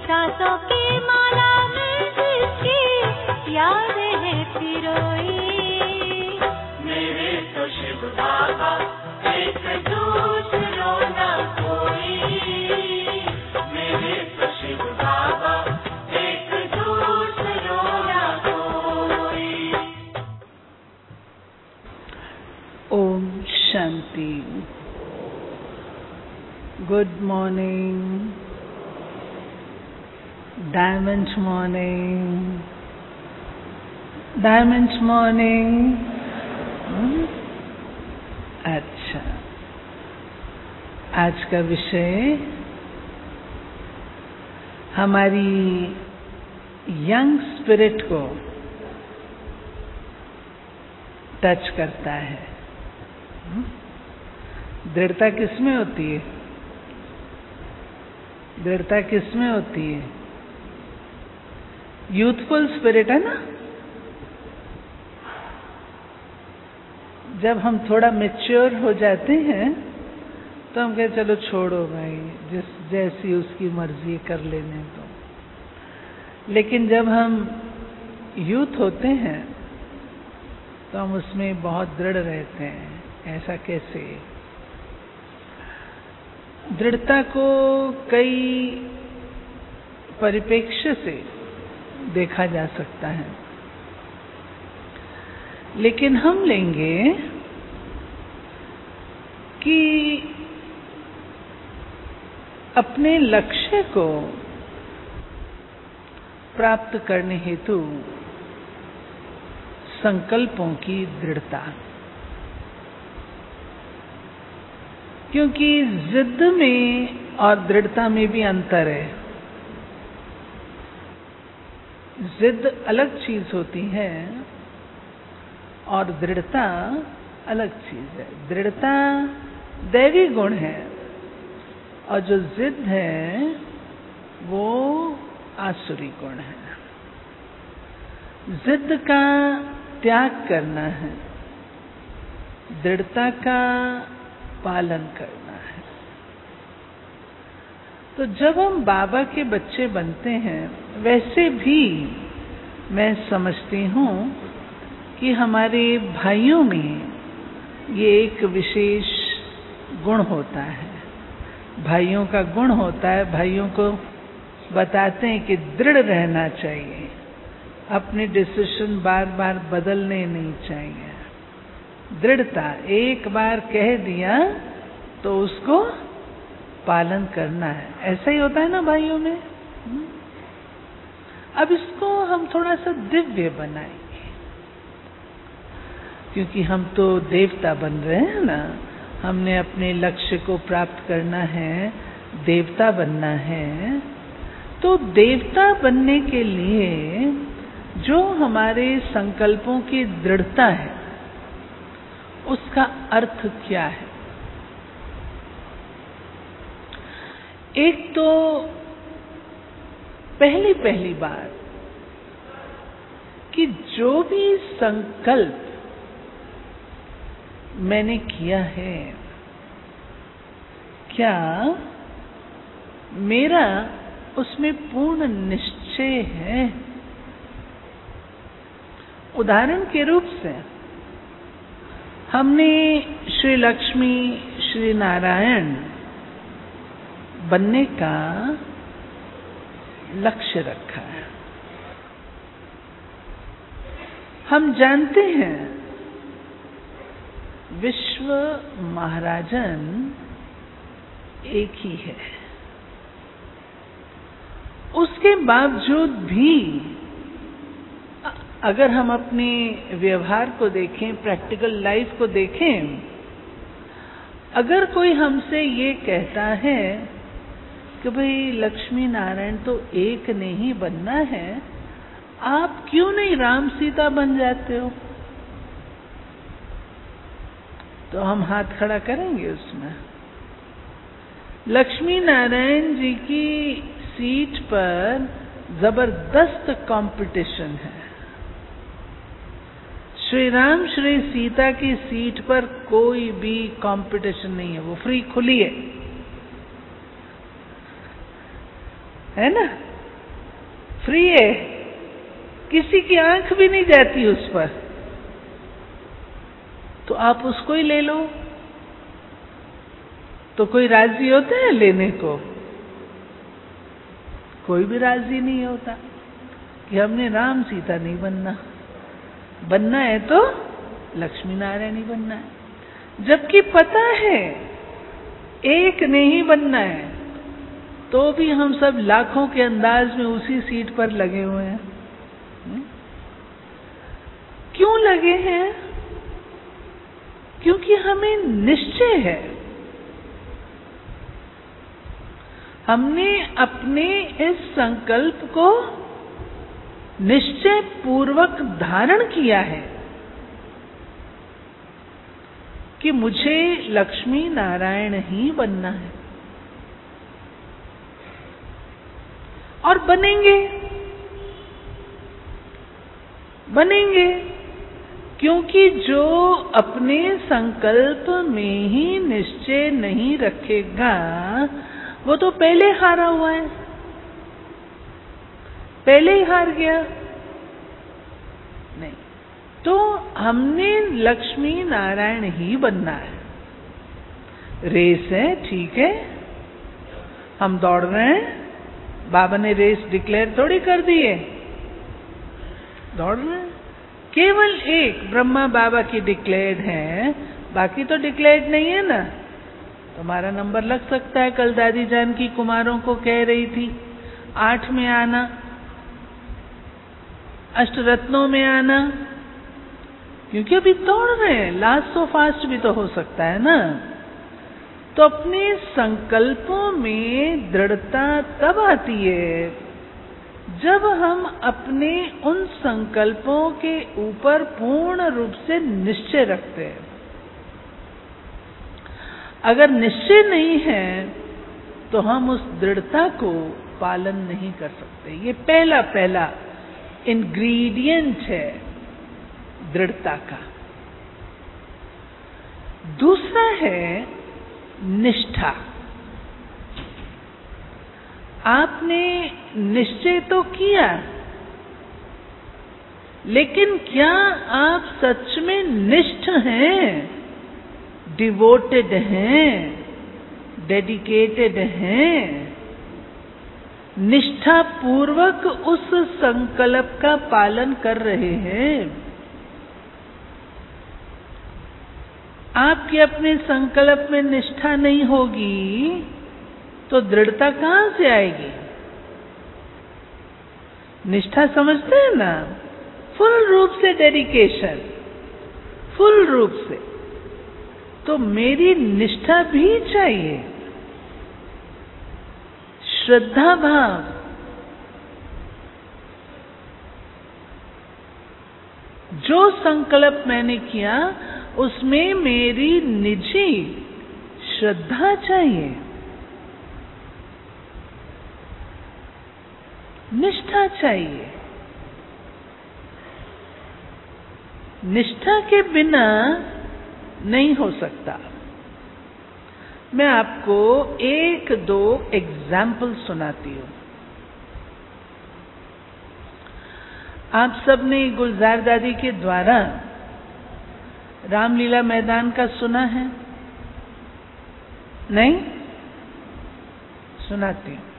सांसों की माला में जिसकी याद है पिरोई। मेरे तो शिव बाबा एक दूसरो न कोई। मेरे तो शिव बाबा एक दूसरो न कोई। ओम शांति। Good morning, diamond morning, diamond morning. अच्छा, आज का विषय हमारी यंग स्पिरिट को टच करता है। दृढ़ता किसमें होती है? दृढ़ता किसमें होती है? यूथफुल स्पिरिट है ना। जब हम थोड़ा मैच्योर हो जाते हैं तो हम कहते चलो छोड़ो भाई, जैसी उसकी मर्जी कर लेने दो। लेकिन जब हम यूथ होते हैं तो हम उसमें बहुत दृढ़ रहते हैं। ऐसा कैसे? दृढ़ता को कई परिप्रेक्ष्य से देखा जा सकता है, लेकिन हम लेंगे कि अपने लक्ष्य को प्राप्त करने हेतु संकल्पों की दृढ़ता। क्योंकि जिद में और दृढ़ता में भी अंतर है। जिद अलग चीज होती है और दृढ़ता अलग चीज है। दृढ़ता दैवी गुण है और जो जिद है वो आसुरी गुण है। जिद का त्याग करना है, दृढ़ता का पालन करना है। तो जब हम बाबा के बच्चे बनते हैं, वैसे भी मैं समझती हूँ कि हमारे भाइयों में ये एक विशेष गुण होता है। भाइयों का गुण होता है, भाइयों को बताते हैं कि दृढ़ रहना चाहिए, अपने डिसीजन बार बार बदलने नहीं चाहिए। दृढ़ता, एक बार कह दिया तो उसको पालन करना है। ऐसा ही होता है ना भाइयों में। अब इसको हम थोड़ा सा दिव्य बनाएंगे, क्योंकि हम तो देवता बन रहे हैं ना। हमने अपने लक्ष्य को प्राप्त करना है, देवता बनना है। तो देवता बनने के लिए जो हमारे संकल्पों की दृढ़ता है, उसका अर्थ क्या है? एक तो पहली बार कि जो भी संकल्प मैंने किया है, क्या मेरा उसमें पूर्ण निश्चय है? उदाहरण के रूप से हमने श्री लक्ष्मी श्री नारायण बनने का लक्ष्य रखा है। हम जानते हैं विश्व महाराजन एक ही है। उसके बावजूद भी अगर हम अपने व्यवहार को देखें, प्रैक्टिकल लाइफ को देखें, अगर कोई हमसे ये कहता है कि भाई लक्ष्मी नारायण तो एक नहीं बनना है, आप क्यों नहीं राम सीता बन जाते हो? तो हम हाथ खड़ा करेंगे उसमें। लक्ष्मी नारायण जी की सीट पर जबरदस्त कंपटीशन है। श्री राम श्री सीता की सीट पर कोई भी कंपटीशन नहीं है, वो फ्री खुली है ना। फ्री है, किसी की आंख भी नहीं जाती उस पर, तो आप उसको ही ले लो। तो कोई राजी होता है लेने को? कोई भी राजी नहीं होता कि हमने राम सीता नहीं बनना, बनना है तो लक्ष्मी नारायण ही बनना है। जबकि पता है एक नहीं बनना है, तो भी हम सब लाखों के अंदाज में उसी सीट पर लगे हुए हैं। क्यों लगे हैं? क्योंकि हमें निश्चय है, हमने अपने इस संकल्प को निश्चय पूर्वक धारण किया है कि मुझे लक्ष्मी नारायण ही बनना है, और बनेंगे क्योंकि जो अपने संकल्प में ही निश्चय नहीं रखेगा वो तो पहले हारा हुआ है, पहले ही हार गया। नहीं, तो हमने लक्ष्मी नारायण ही बनना है। रेस है, ठीक है, हम दौड़ रहे हैं, बाबा ने रेस डिक्लेयर थोड़ी कर दी है, दौड़ रहे हैं। केवल एक ब्रह्मा बाबा की डिक्लेयर्ड है, बाकी तो डिक्लेयर्ड नहीं है ना। तुम्हारा नंबर लग सकता है। कल दादी जान की कुमारों को कह रही थी 8 में आना, अष्टरत्नों में आना, क्योंकि अभी दौड़ रहे हैं, लास्ट सो फास्ट भी तो हो सकता है ना। तो अपने संकल्पों में दृढ़ता तब आती है जब हम अपने उन संकल्पों के ऊपर पूर्ण रूप से निश्चय रखते हैं। अगर निश्चय नहीं है तो हम उस दृढ़ता को पालन नहीं कर सकते। ये पहला इंग्रेडिएंट है दृढ़ता का। दूसरा है निष्ठा। आपने निश्चय तो किया, लेकिन क्या आप सच में निष्ठ हैं, डिवोटेड हैं, डेडिकेटेड हैं, निष्ठा पूर्वक उस संकल्प का पालन कर रहे हैं? आपकी अपने संकल्प में निष्ठा नहीं होगी तो दृढ़ता कहां से आएगी? निष्ठा समझते हैं ना, फुल रूप से डेडिकेशन, फुल रूप से। तो मेरी निष्ठा भी चाहिए, श्रद्धा भाव। जो संकल्प मैंने किया उसमें मेरी निजी श्रद्धा चाहिए, निष्ठा चाहिए। निष्ठा के बिना नहीं हो सकता। मैं आपको 1-2 एग्जाम्पल सुनाती हूं। आप सबने गुलजार दादी के द्वारा रामलीला मैदान का सुना है? नहीं? सुनाती हूं।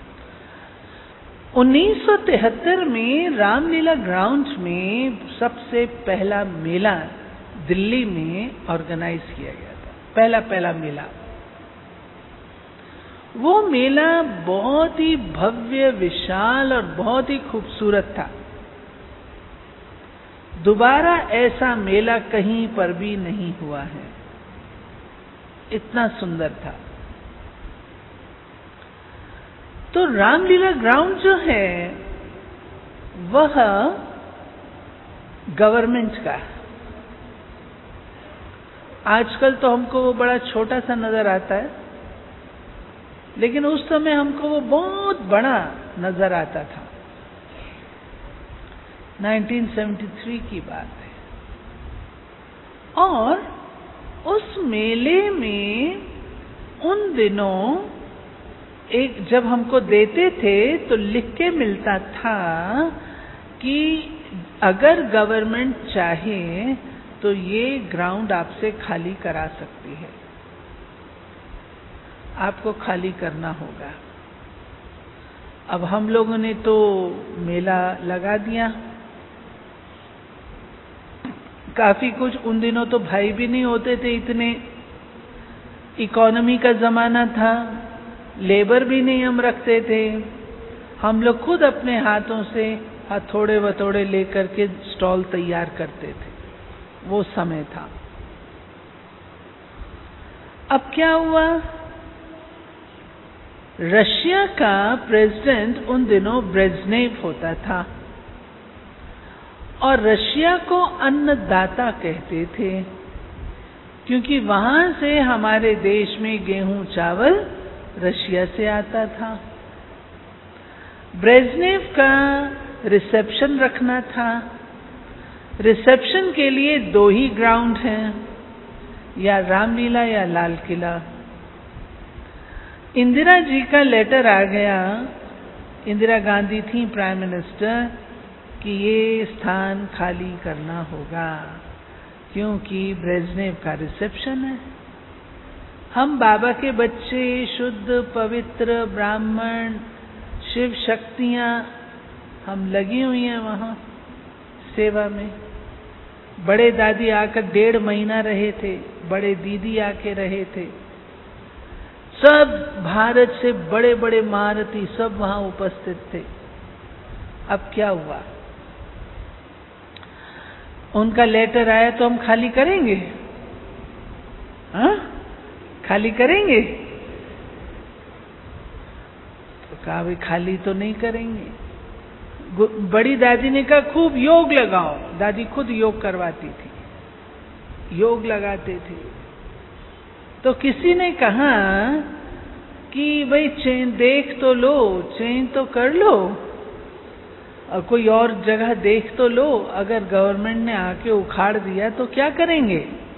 1973 में रामलीला ग्राउंड में सबसे पहला मेला दिल्ली में ऑर्गेनाइज किया गया था। पहला मेला। वो मेला बहुत ही भव्य, विशाल और बहुत ही खूबसूरत था। दोबारा ऐसा मेला कहीं पर भी नहीं हुआ है, इतना सुंदर था। तो रामलीला ग्राउंड जो है वह गवर्नमेंट का है। आजकल तो हमको वो बड़ा छोटा सा नजर आता है, लेकिन उस समय हमको वो बहुत बड़ा नजर आता था। 1973 की बात है। और उस मेले में उन दिनों एक जब हमको देते थे तो लिख के मिलता था कि अगर गवर्नमेंट चाहे तो ये ग्राउंड आपसे खाली करा सकती है, आपको खाली करना होगा। अब हम लोगों ने तो मेला लगा दिया, काफी कुछ। उन दिनों तो भाई भी नहीं होते थे इतने, इकोनॉमी का जमाना था, लेबर भी नहीं हम रखते थे, हम लोग खुद अपने हाथों से हथौड़े वथौड़े लेकर के स्टॉल तैयार करते थे, वो समय था। अब क्या हुआ, रशिया का प्रेसिडेंट उन दिनों ब्रेजनेव होता था और रशिया को अन्नदाता कहते थे, क्योंकि वहां से हमारे देश में गेहूं चावल रशिया से आता था। ब्रेजनेव का रिसेप्शन रखना था। रिसेप्शन के लिए 2 ही ग्राउंड हैं, या रामलीला या लाल किला। इंदिरा जी का लेटर आ गया, इंदिरा गांधी थी प्राइम मिनिस्टर, कि ये स्थान खाली करना होगा क्योंकि ब्रेजनेव का रिसेप्शन है। हम बाबा के बच्चे, शुद्ध पवित्र ब्राह्मण, शिव शक्तियां, हम लगी हुई हैं वहां सेवा में। बड़े दादी आकर 1.5 महीना रहे थे, बड़े दीदी आके रहे थे, सब भारत से बड़े बड़े महारथी सब वहां उपस्थित थे। अब क्या हुआ, उनका लेटर आया तो हम खाली करेंगे? हाँ, खाली करेंगे? तो कहा भाई खाली तो नहीं करेंगे। बड़ी दादी ने कहा खूब योग लगाओ, दादी खुद योग करवाती थी, योग लगाते थे। तो किसी ने कहा कि भाई चेन देख तो लो, चेंज तो कर लो, और कोई और जगह देख तो लो, अगर गवर्नमेंट ने आके उखाड़ दिया तो क्या करेंगे?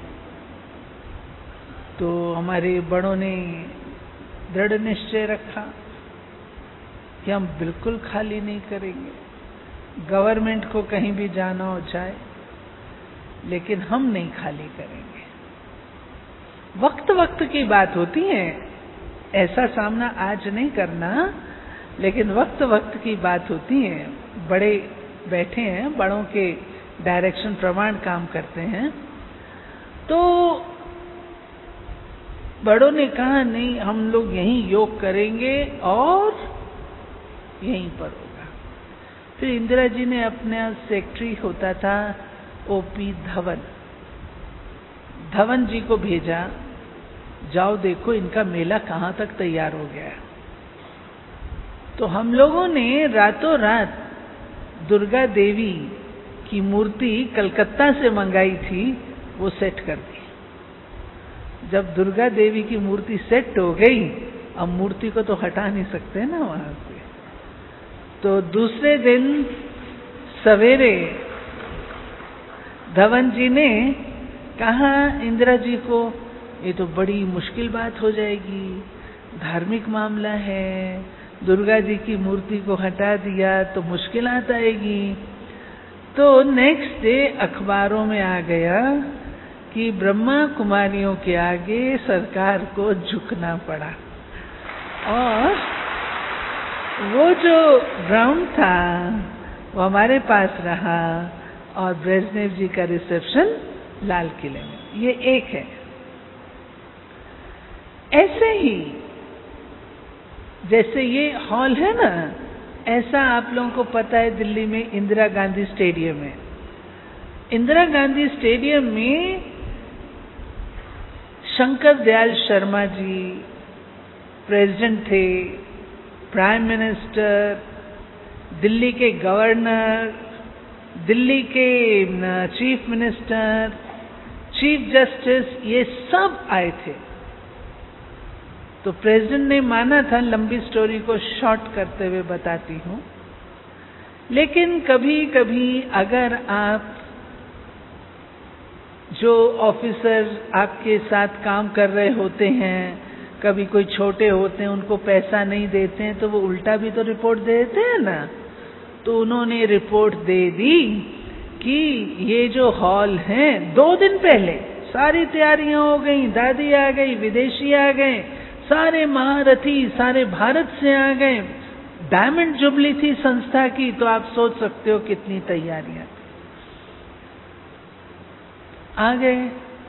तो हमारे बड़ों ने दृढ़ निश्चय रखा कि हम बिल्कुल खाली नहीं करेंगे, गवर्नमेंट को कहीं भी जाना हो जाए, लेकिन हम नहीं खाली करेंगे। वक्त वक्त की बात होती है, ऐसा सामना आज नहीं करना, लेकिन वक्त वक्त की बात होती है। बड़े बैठे हैं, बड़ों के डायरेक्शन प्रमाण काम करते हैं, तो बड़ों ने कहा नहीं, हम लोग यहीं योग करेंगे और यहीं पर होगा। फिर इंदिरा जी ने अपना सेक्रेटरी होता था ओपी धवन जी को भेजा, जाओ देखो इनका मेला कहाँ तक तैयार हो गया है। तो हम लोगों ने रातों रात दुर्गा देवी की मूर्ति कलकत्ता से मंगाई थी, वो सेट कर दी। जब दुर्गा देवी की मूर्ति सेट हो गई, अब मूर्ति को तो हटा नहीं सकते ना वहां से, तो दूसरे दिन सवेरे धवन जी ने कहा इंदिरा जी को, ये तो बड़ी मुश्किल बात हो जाएगी, धार्मिक मामला है, दुर्गा जी की मूर्ति को हटा दिया तो मुश्किलात आएगी। तो नेक्स्ट डे अखबारों में आ गया कि ब्रह्मा कुमारियों के आगे सरकार को झुकना पड़ा, और वो जो ग्राउंड था वो हमारे पास रहा, और ब्रेजनेव जी का रिसेप्शन लाल किले में। ये एक है। ऐसे ही जैसे ये हॉल है ना, ऐसा आप लोगों को पता है दिल्ली में इंदिरा गांधी स्टेडियम है। इंदिरा गांधी स्टेडियम में शंकर दयाल शर्मा जी प्रेसिडेंट थे, प्राइम मिनिस्टर, दिल्ली के गवर्नर, दिल्ली के चीफ मिनिस्टर, चीफ जस्टिस, ये सब आए थे। तो प्रेसिडेंट ने माना था, लंबी स्टोरी को शॉर्ट करते हुए बताती हूँ, लेकिन कभी कभी अगर आप जो ऑफिसर आपके साथ काम कर रहे होते हैं, कभी कोई छोटे होते हैं उनको पैसा नहीं देते हैं तो वो उल्टा भी तो रिपोर्ट देते हैं ना। तो उन्होंने रिपोर्ट दे दी कि ये जो हॉल है 2 दिन पहले सारी तैयारियां हो गई, दादी आ गई, विदेशी आ गए, सारे महारथी सारे भारत से आ गए, डायमंड जुबली थी संस्था की, तो आप सोच सकते हो कितनी तैयारियां आ गए।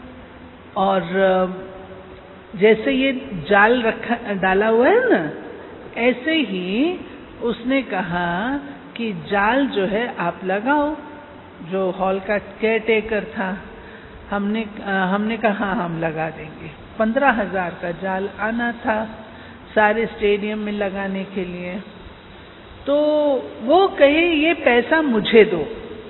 और जैसे ये जाल डाला हुआ है ना, ऐसे ही उसने कहा कि जाल जो है आप लगाओ। जो हॉल का केयर टेकर था, हमने कहा हम लगा देंगे। 15,000 का जाल आना था सारे स्टेडियम में लगाने के लिए। तो वो कहे ये पैसा मुझे दो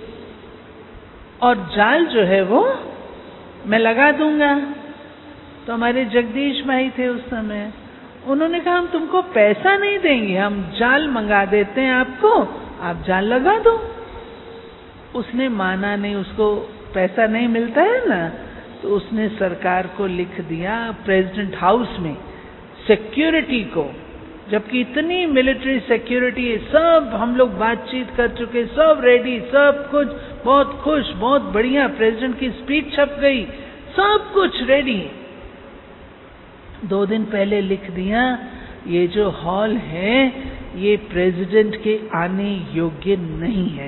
और जाल जो है वो मैं लगा दूंगा। तो हमारे जगदीश भाई थे उस समय, उन्होंने कहा हम तुमको पैसा नहीं देंगे, हम जाल मंगा देते हैं आपको, आप जाल लगा दो। उसने माना नहीं, उसको पैसा नहीं मिलता है ना, तो उसने सरकार को लिख दिया प्रेसिडेंट हाउस में सिक्योरिटी को, जबकि इतनी मिलिट्री सिक्योरिटी है, सब हम लोग बातचीत कर चुके, सब रेडी, सब कुछ बहुत खुश, बहुत बढ़िया, प्रेसिडेंट की स्पीच छप गई, सब कुछ रेडी। 2 दिन पहले लिख दिया ये जो हॉल है ये प्रेसिडेंट के आने योग्य नहीं है,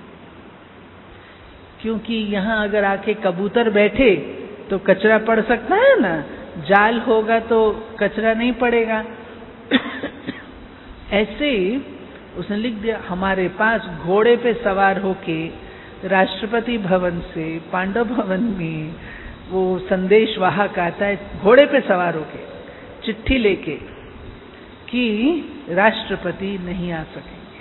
क्योंकि यहां अगर आके कबूतर बैठे तो कचरा पड़ सकता है ना, जाल होगा तो कचरा नहीं पड़ेगा। ऐसे उसने लिख दिया हमारे पास घोड़े पे सवार होके राष्ट्रपति भवन से पांडव भवन में वो संदेश वाहक आता है, घोड़े पे सवार होके चिट्ठी लेके कि राष्ट्रपति नहीं आ सकेंगे।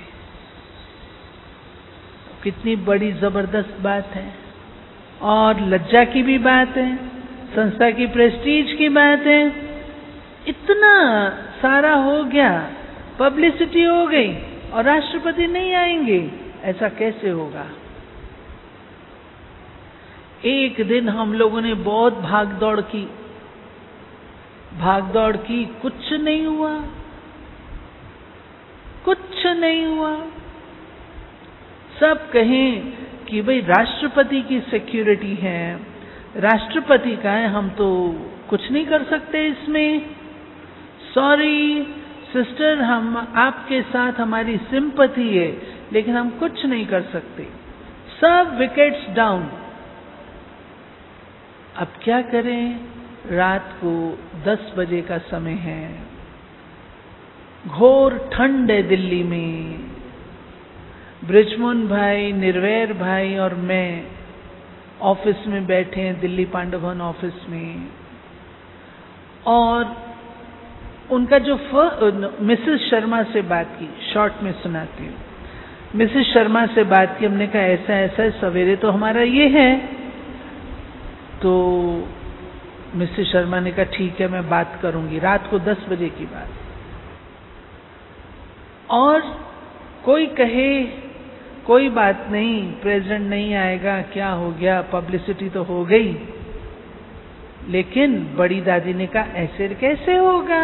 कितनी बड़ी जबरदस्त बात है और लज्जा की भी बात है, संस्था की प्रेस्टीज की बात है। इतना सारा हो गया, पब्लिसिटी हो गई और राष्ट्रपति नहीं आएंगे, ऐसा कैसे होगा। एक दिन हम लोगों ने बहुत भाग दौड़ की, कुछ नहीं हुआ, कुछ नहीं हुआ। सब कहें कि भाई राष्ट्रपति की सिक्योरिटी है, राष्ट्रपति का है, हम तो कुछ नहीं कर सकते इसमें। सॉरी सिस्टर, हम आपके साथ हमारी सिंपैथी है लेकिन हम कुछ नहीं कर सकते। सब विकेट्स डाउन। अब क्या करें, रात को 10 बजे का समय है, घोर ठंड है दिल्ली में। बृजमोहन भाई, निर्वैर भाई और मैं ऑफिस में बैठे हैं, दिल्ली पांडव भवन ऑफिस में। और उनका जो मिसेस शर्मा से बात की, शॉर्ट में सुनाती हूँ। मिसेस शर्मा से बात की, हमने कहा ऐसा ऐसा सवेरे तो हमारा ये है। तो मिसेस शर्मा ने कहा ठीक है मैं बात करूंगी। रात को 10 बजे की बात। और कोई कहे कोई बात नहीं, प्रेसिडेंट नहीं आएगा, क्या हो गया, पब्लिसिटी तो हो गई। लेकिन बड़ी दादी ने कहा ऐसे कैसे होगा।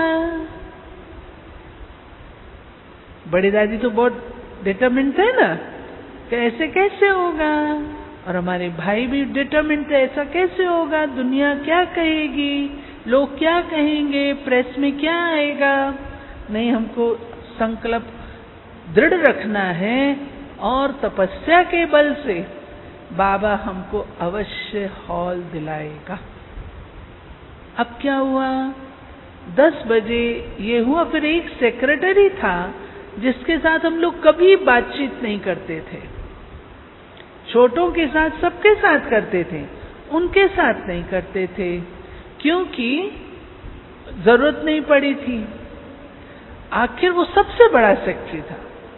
बड़ी दादी तो बहुत डिटरमिन्ड थे ना कि ऐसे कैसे होगा। और हमारे भाई भी डिटरमिन्ड थे, ऐसा कैसे होगा, दुनिया क्या कहेगी, लोग क्या कहेंगे, प्रेस में क्या आएगा। नहीं, हमको संकल्प दृढ़ रखना है और तपस्या के बल से बाबा हमको अवश्य हॉल दिलाएगा। अब क्या हुआ, 10 बजे ये हुआ। फिर एक सेक्रेटरी था जिसके साथ हम लोग कभी बातचीत नहीं करते थे। छोटों के साथ सबके साथ करते थे, उनके साथ नहीं करते थे क्योंकि जरूरत नहीं पड़ी थी। आखिर वो सबसे बड़ा सेक्रेटरी था।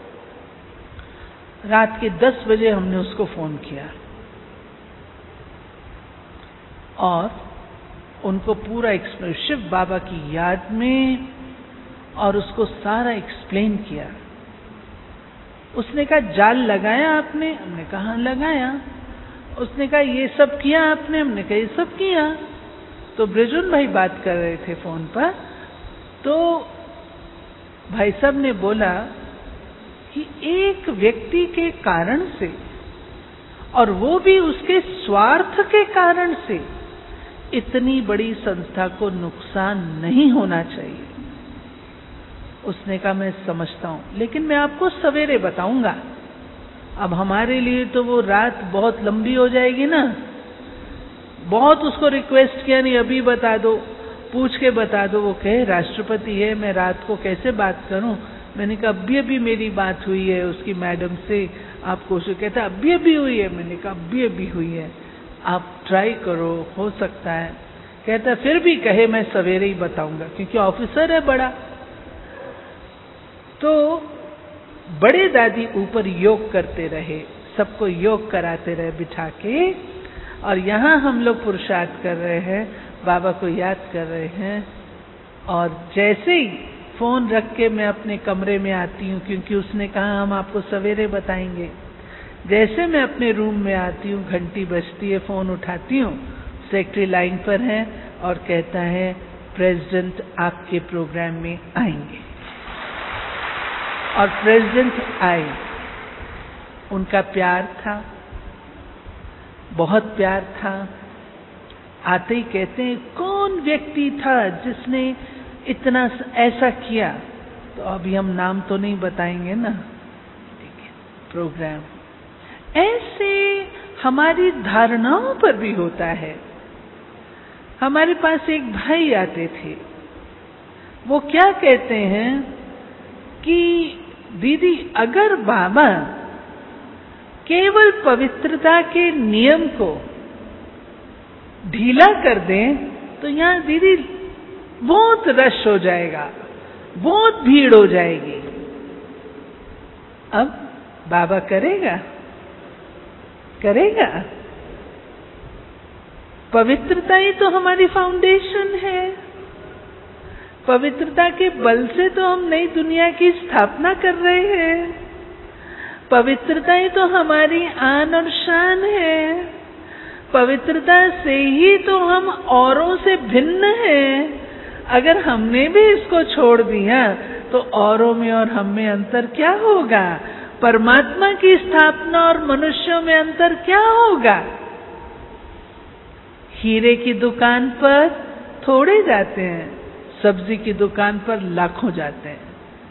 रात के 10 बजे हमने उसको फोन किया और उनको पूरा शिव बाबा की याद में और उसको सारा एक्सप्लेन किया। उसने कहा जाल लगाया आपने? हमने कहा लगाया। उसने कहा ये सब किया आपने? हमने कहा ये सब किया। तो ब्रिजुन भाई बात कर रहे थे फोन पर। तो भाई साहब ने बोला कि एक व्यक्ति के कारण से, और वो भी उसके स्वार्थ के कारण से, इतनी बड़ी संस्था को नुकसान नहीं होना चाहिए। उसने कहा मैं समझता हूं, लेकिन मैं आपको सवेरे बताऊंगा। अब हमारे लिए तो वो रात बहुत लंबी हो जाएगी ना। बहुत उसको रिक्वेस्ट किया, नहीं अभी बता दो, पूछ के बता दो। वो कहे राष्ट्रपति है, मैं रात को कैसे बात करूं। मैंने कहा अभी अभी मेरी बात हुई है उसकी मैडम से, आप कोशिश। कहता अभी अभी हुई है। मैंने कहा अभी अभी हुई है, आप ट्राई करो, हो सकता है। कहता फिर भी कहे मैं सवेरे ही बताऊंगा, क्योंकि ऑफिसर है बड़ा। तो बड़े दादी ऊपर योग करते रहे, सबको योग कराते रहे बिठा के, और यहाँ हम लोग पुरुषार्थ कर रहे हैं, बाबा को याद कर रहे हैं। और जैसे ही फोन रख के मैं अपने कमरे में आती हूँ, क्योंकि उसने कहा हम आपको सवेरे बताएंगे। जैसे मैं अपने रूम में आती हूँ, घंटी बजती है, फोन उठाती हूँ, सेक्रेटरी लाइन पर है और कहता है प्रेसिडेंट आपके प्रोग्राम में आएंगे। और प्रेसिडेंट आए। उनका प्यार था, बहुत प्यार था। आते ही कहते हैं कौन व्यक्ति था जिसने इतना ऐसा किया। तो अभी हम नाम तो नहीं बताएंगे ना, ठीक है। प्रोग्राम ऐसे हमारी धारणाओं पर भी होता है। हमारे पास एक भाई आते थे, वो क्या कहते हैं कि दीदी अगर बाबा केवल पवित्रता के नियम को ढीला कर दें तो यहाँ दीदी बहुत रश हो जाएगा, बहुत भीड़ हो जाएगी। अब बाबा करेगा? करेगा? पवित्रता ही तो हमारी फाउंडेशन है। पवित्रता के बल से तो हम नई दुनिया की स्थापना कर रहे हैं। पवित्रता ही तो हमारी आन और शान है। पवित्रता से ही तो हम औरों से भिन्न हैं। अगर हमने भी इसको छोड़ दिया तो औरों में और हम में अंतर क्या होगा? परमात्मा की स्थापना और मनुष्यों में अंतर क्या होगा? हीरे की दुकान पर थोड़े जाते हैं, सब्जी की दुकान पर लाखों जाते हैं।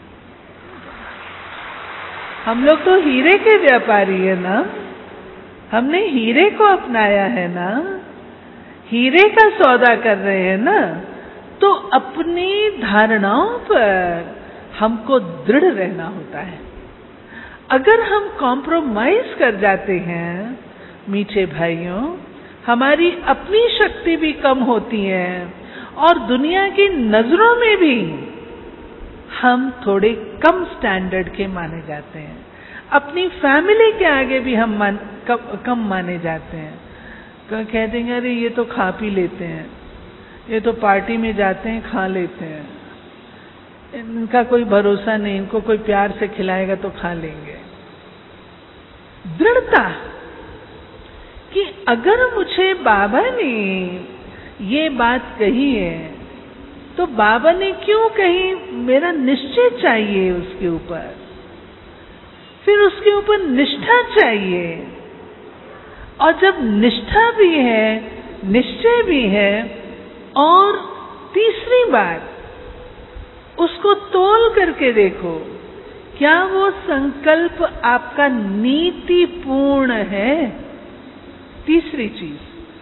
हम लोग तो हीरे के व्यापारी है ना, हमने हीरे को अपनाया है ना, हीरे का सौदा कर रहे हैं ना। तो अपनी धारणाओं पर हमको दृढ़ रहना होता है। अगर हम कॉम्प्रोमाइज कर जाते हैं मीठे भाइयों, हमारी अपनी शक्ति भी कम होती है और दुनिया की नजरों में भी हम थोड़े कम स्टैंडर्ड के माने जाते हैं। अपनी फैमिली के आगे भी हम कम माने जाते हैं। कह देंगे अरे ये तो खा पी लेते हैं, ये तो पार्टी में जाते हैं खा लेते हैं, इनका कोई भरोसा नहीं, इनको कोई प्यार से खिलाएगा तो खा लेंगे। दृढ़ता कि अगर मुझे बाबा ने ये बात कही है तो बाबा ने क्यों कही, मेरा निश्चय चाहिए उसके ऊपर, फिर उसके ऊपर निष्ठा चाहिए। और जब निष्ठा भी है, निश्चय भी है, और तीसरी बात उसको तोल करके देखो, क्या वो संकल्प आपका नीतिपूर्ण है? तीसरी चीज,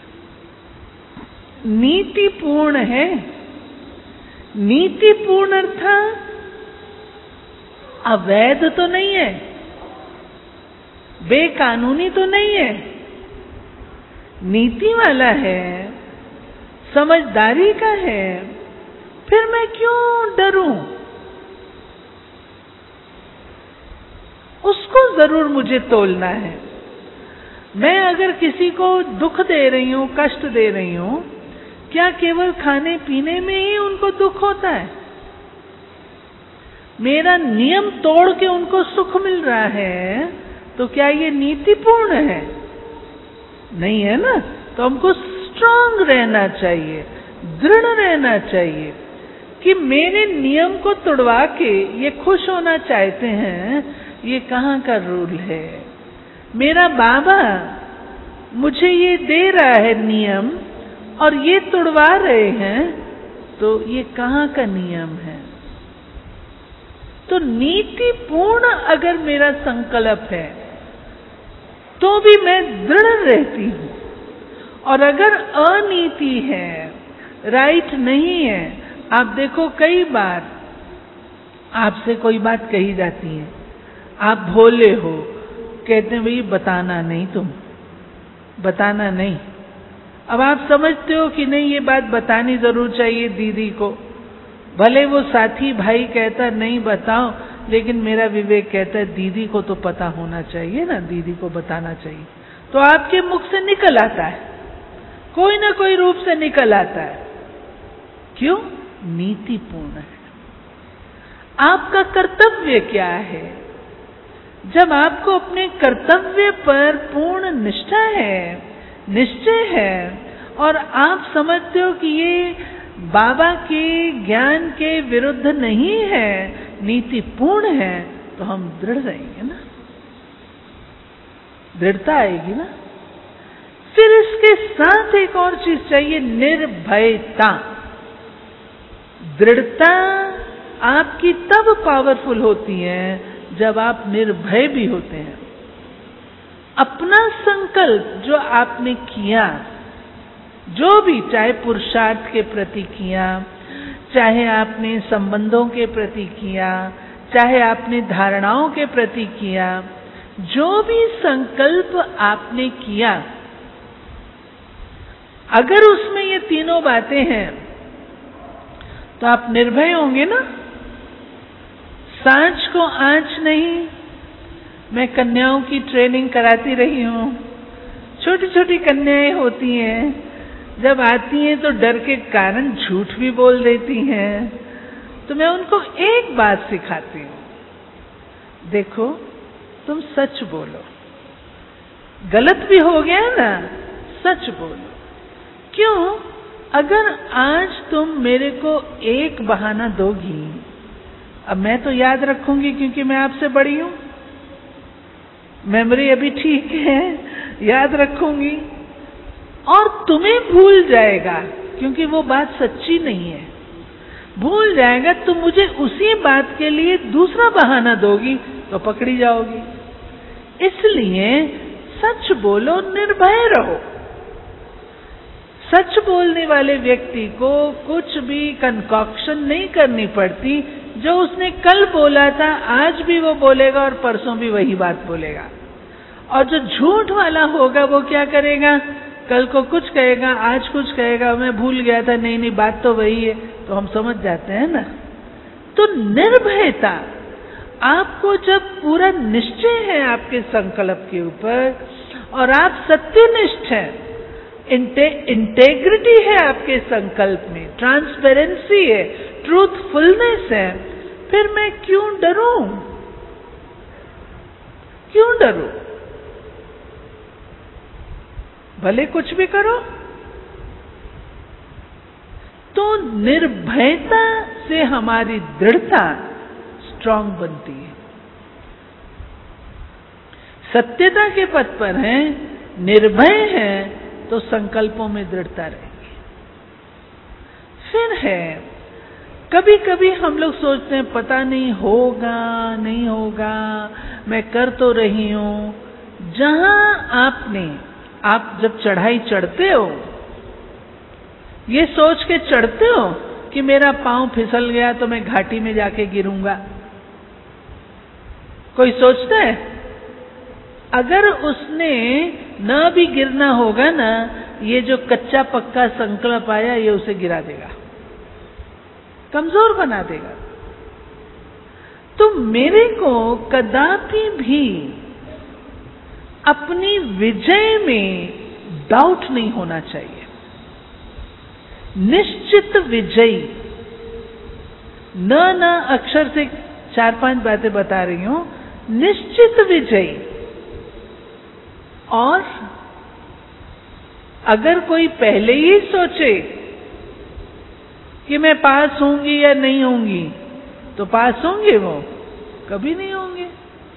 नीतिपूर्ण है। नीतिपूर्ण अर्थात अवैध तो नहीं है, बेकानूनी तो नहीं है, नीति वाला है, समझदारी का है। फिर मैं क्यों डरूं? उसको जरूर मुझे तोलना है। मैं अगर किसी को दुख दे रही हूं, कष्ट दे रही हूं, क्या केवल खाने पीने में ही उनको दुख होता है? मेरा नियम तोड़ के उनको सुख मिल रहा है तो क्या ये नीतिपूर्ण है? नहीं है ना। तो हमको स्ट्रांग रहना चाहिए, दृढ़ रहना चाहिए। कि मेरे नियम को तोड़वा के ये खुश होना चाहते हैं, ये कहाँ का रूल है? मेरा बाबा मुझे ये दे रहा है नियम और ये तोड़वा रहे हैं, तो ये कहाँ का नियम है? तो नीतिपूर्ण अगर मेरा संकल्प है तो भी मैं दृढ़ रहती हूं, और अगर अनीति है, राइट नहीं है, आप देखो कई बार आपसे कोई बात कही जाती है, आप भोले हो, कहते हैं भाई बताना नहीं, तुम बताना नहीं। अब आप समझते हो कि नहीं, ये बात बतानी जरूर चाहिए दीदी को, भले वो साथी भाई कहता नहीं बताओ, लेकिन मेरा विवेक कहता है दीदी को तो पता होना चाहिए ना, दीदी को बताना चाहिए। तो आपके मुख से निकल आता है, कोई ना कोई रूप से निकल आता है। क्यों? नीतिपूर्ण है। आपका कर्तव्य क्या है? जब आपको अपने कर्तव्य पर पूर्ण निष्ठा है, निश्चय है, और आप समझते हो कि ये बाबा के ज्ञान के विरुद्ध नहीं है, नीतिपूर्ण है, तो हम दृढ़ रहेंगे ना, दृढ़ता आएगी ना। फिर इसके साथ एक और चीज चाहिए, निर्भयता। दृढ़ता आपकी तब पावरफुल होती है जब आप निर्भय भी होते हैं। अपना संकल्प जो आपने किया, जो भी, चाहे पुरुषार्थ के प्रति किया, चाहे आपने संबंधों के प्रति किया, चाहे आपने धारणाओं के प्रति किया, जो भी संकल्प आपने किया, अगर उसमें ये तीनों बातें हैं तो आप निर्भय होंगे ना। सांच को आंच नहीं। मैं कन्याओं की ट्रेनिंग कराती रही हूं। छोटी छोटी कन्याएं होती हैं, जब आती हैं तो डर के कारण झूठ भी बोल देती हैं, तो मैं उनको एक बात सिखाती हूं, देखो तुम सच बोलो, गलत भी हो गया ना, सच बोलो। क्यों? अगर आज तुम मेरे को एक बहाना दोगी, अब मैं तो याद रखूंगी क्योंकि मैं आपसे बड़ी हूं, मेमोरी अभी ठीक है, याद रखूंगी, और तुम्हें भूल जाएगा क्योंकि वो बात सच्ची नहीं है, भूल जाएगा। तुम मुझे उसी बात के लिए दूसरा बहाना दोगी तो पकड़ी जाओगी। इसलिए सच बोलो, निर्भय रहो। सच बोलने वाले व्यक्ति को कुछ भी कंकॉक्शन नहीं करनी पड़ती। जो उसने कल बोला था आज भी वो बोलेगा और परसों भी वही बात बोलेगा। और जो झूठ वाला होगा वो क्या करेगा, कल को कुछ कहेगा, आज कुछ कहेगा, मैं भूल गया था, नहीं नहीं बात तो वही है, तो हम समझ जाते हैं ना। तो निर्भयता, आपको जब पूरा निश्चय है आपके संकल्प के ऊपर और आप सत्यनिष्ठ हैं, इंटेग्रिटी है आपके संकल्प में, ट्रांसपेरेंसी है, ट्रूथफुलनेस है, फिर मैं क्यों डरूं? क्यों डरूं? भले कुछ भी करो। तो निर्भयता से हमारी दृढ़ता स्ट्रांग बनती है। सत्यता के पथ पर हैं, निर्भय हैं, तो संकल्पों में दृढ़ता रहेगी। फिर है, कभी कभी हम लोग सोचते हैं पता नहीं होगा नहीं होगा, मैं कर तो रही हूं। आप जब चढ़ाई चढ़ते हो, ये सोच के चढ़ते हो कि मेरा पांव फिसल गया तो मैं घाटी में जाके गिरूंगा। कोई सोचता है? अगर उसने न भी गिरना होगा ना, ये जो कच्चा पक्का संकल्प आया ये उसे गिरा देगा, कमजोर बना देगा। तो मेरे को कदापि भी अपनी विजय में डाउट नहीं होना चाहिए। निश्चित विजयी, न अक्षर से 4-5 बातें बता रही हूं। निश्चित विजयी। और अगर कोई पहले ही सोचे कि मैं पास होंगी या नहीं होंगी, तो पास होंगे वो? कभी नहीं होंगे।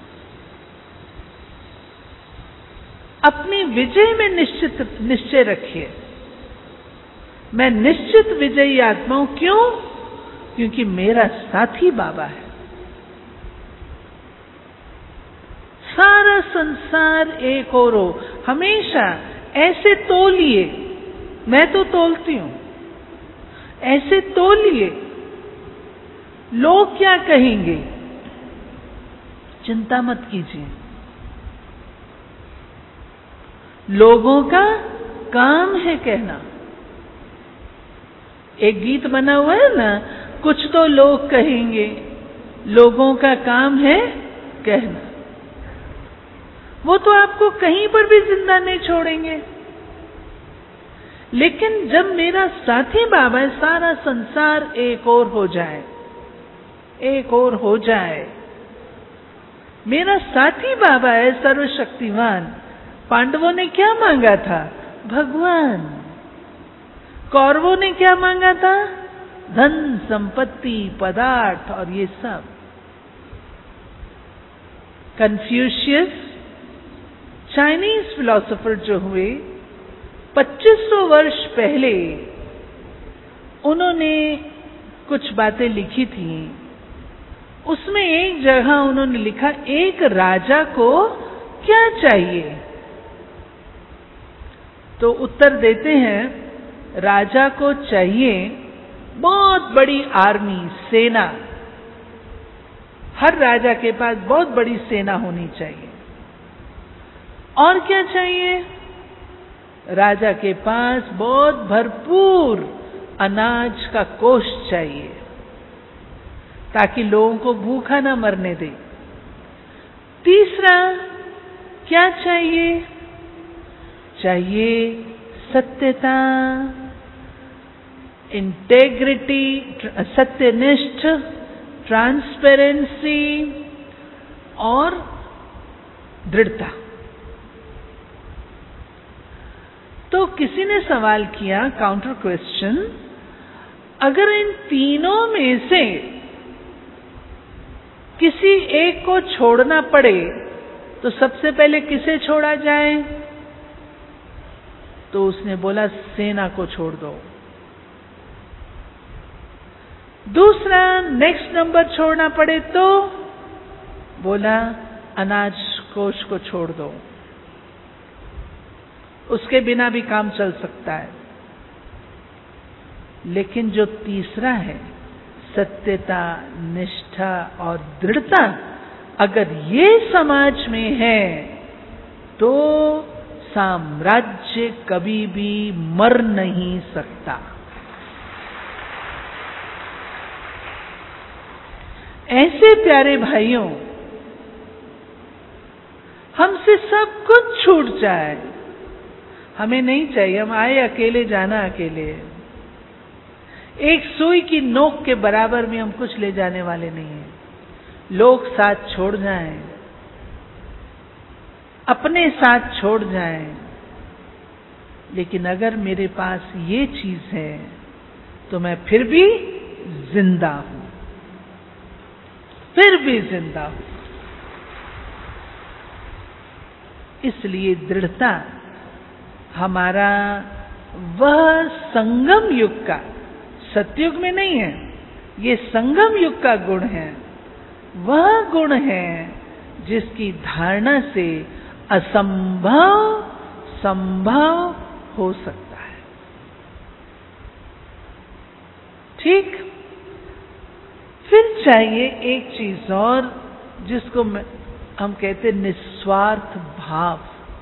अपनी विजय में निश्चय रखिए। मैं निश्चित विजयी आत्मा हूं। क्यों? क्योंकि मेरा साथी बाबा है। सारा संसार एक और हो। हमेशा ऐसे तोलिए, मैं तो तोलती हूं, ऐसे तोलिए। लोग क्या कहेंगे, चिंता मत कीजिए। लोगों का काम है कहना। एक गीत बना हुआ है ना, कुछ तो लोग कहेंगे, लोगों का काम है कहना। वो तो आपको कहीं पर भी जिंदा नहीं छोड़ेंगे। लेकिन जब मेरा साथी बाबा है, सारा संसार एक और हो जाए, एक और हो जाए। मेरा साथी बाबा है सर्वशक्तिमान। पांडवों ने क्या मांगा था? भगवान। कौरवों ने क्या मांगा था? धन, संपत्ति, पदार्थ और ये सब। कन्फ्यूशियस, चाइनीज फिलॉसफर जो हुए 2500 वर्ष पहले, उन्होंने कुछ बातें लिखी थी। उसमें एक जगह उन्होंने लिखा, एक राजा को क्या चाहिए? तो उत्तर देते हैं, राजा को चाहिए बहुत बड़ी आर्मी, सेना। हर राजा के पास बहुत बड़ी सेना होनी चाहिए। और क्या चाहिए? राजा के पास बहुत भरपूर अनाज का कोष चाहिए, ताकि लोगों को भूखा ना मरने दे। तीसरा क्या चाहिए? चाहिए सत्यता, इंटेग्रिटी, सत्यनिष्ठ, ट्रांसपेरेंसी और दृढ़ता। तो किसी ने सवाल किया, काउंटर क्वेश्चन, अगर इन तीनों में से किसी एक को छोड़ना पड़े तो सबसे पहले किसे छोड़ा जाए? तो उसने बोला, सेना को छोड़ दो। दूसरा, नेक्स्ट नंबर छोड़ना पड़े तो बोला, अनाज कोष को छोड़ दो, उसके बिना भी काम चल सकता है। लेकिन जो तीसरा है, सत्यता, निष्ठा और दृढ़ता, अगर ये समाज में है तो साम्राज्य कभी भी मर नहीं सकता। ऐसे प्यारे भाइयों, हमसे सब कुछ छूट जाए, हमें नहीं चाहिए। हम आए अकेले, जाना अकेले। एक सुई की नोक के बराबर भी हम कुछ ले जाने वाले नहीं हैं। लोग साथ छोड़ जाएं, अपने साथ छोड़ जाएं, लेकिन अगर मेरे पास ये चीज है तो मैं फिर भी जिंदा हूं, फिर भी जिंदा हूं। इसलिए दृढ़ता हमारा वह संगम युग का, सतयुग में नहीं है, ये संगम युग का गुण है। वह गुण है जिसकी धारणा से असंभव संभव हो सकता है। ठीक? फिर चाहिए एक चीज और, जिसको हम कहते निस्वार्थ भाव।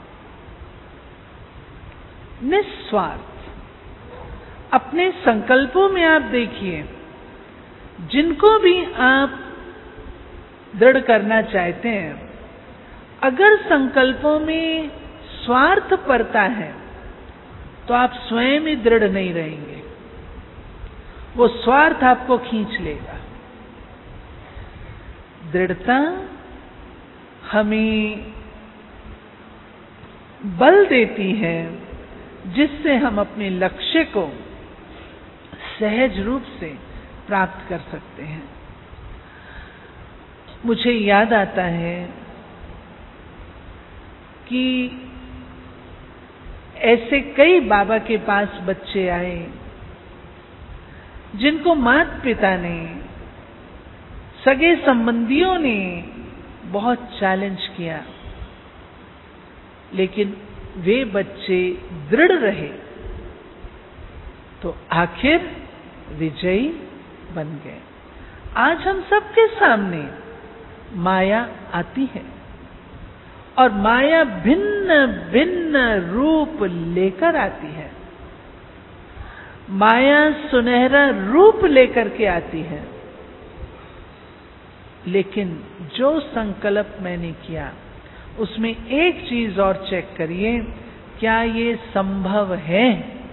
निस्वार्थ। अपने संकल्पों में आप देखिए, जिनको भी आप दृढ़ करना चाहते हैं, अगर संकल्पों में स्वार्थ पड़ता है तो आप स्वयं ही दृढ़ नहीं रहेंगे, वो स्वार्थ आपको खींच लेगा। दृढ़ता हमें बल देती है, जिससे हम अपने लक्ष्य को सहज रूप से प्राप्त कर सकते हैं। मुझे याद आता है कि ऐसे कई बाबा के पास बच्चे आए जिनको माता पिता ने, सगे संबंधियों ने बहुत चैलेंज किया, लेकिन वे बच्चे दृढ़ रहे तो आखिर विजयी बन गए। आज हम सबके सामने माया आती है और माया भिन्न भिन्न रूप लेकर आती है। माया सुनहरा रूप लेकर के आती है, लेकिन जो संकल्प मैंने किया उसमें एक चीज और चेक करिए, क्या ये संभव है?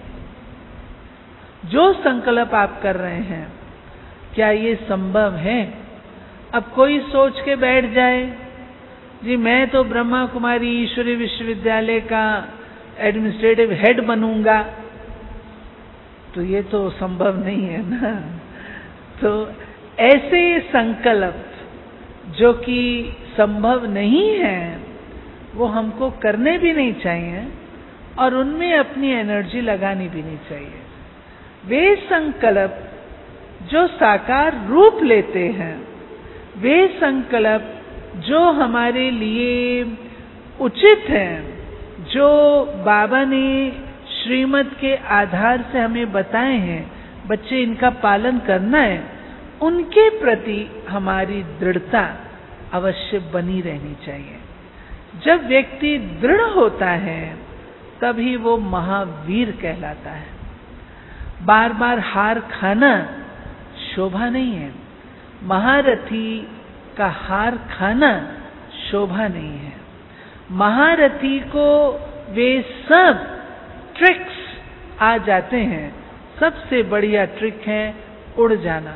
जो संकल्प आप कर रहे हैं क्या ये संभव है? अब कोई सोच के बैठ जाए, जी मैं तो ब्रह्मा कुमारी ईश्वरी विश्वविद्यालय का एडमिनिस्ट्रेटिव हेड बनूंगा, तो ये तो संभव नहीं है ना। तो ऐसे संकल्प जो कि संभव नहीं है वो हमको करने भी नहीं चाहिए और उनमें अपनी एनर्जी लगानी भी नहीं चाहिए। वे संकल्प जो साकार रूप लेते हैं, वे संकल्प जो हमारे लिए उचित हैं, जो बाबा ने श्रीमत के आधार से हमें बताए हैं, बच्चे इनका पालन करना है, उनके प्रति हमारी दृढ़ता अवश्य बनी रहनी चाहिए। जब व्यक्ति दृढ़ होता है तभी वो महावीर कहलाता है। बार बार हार खाना शोभा नहीं है। महारथी का हार खाना शोभा नहीं है। महारथी को वे सब ट्रिक्स आ जाते हैं। सबसे बढ़िया ट्रिक है उड़ जाना।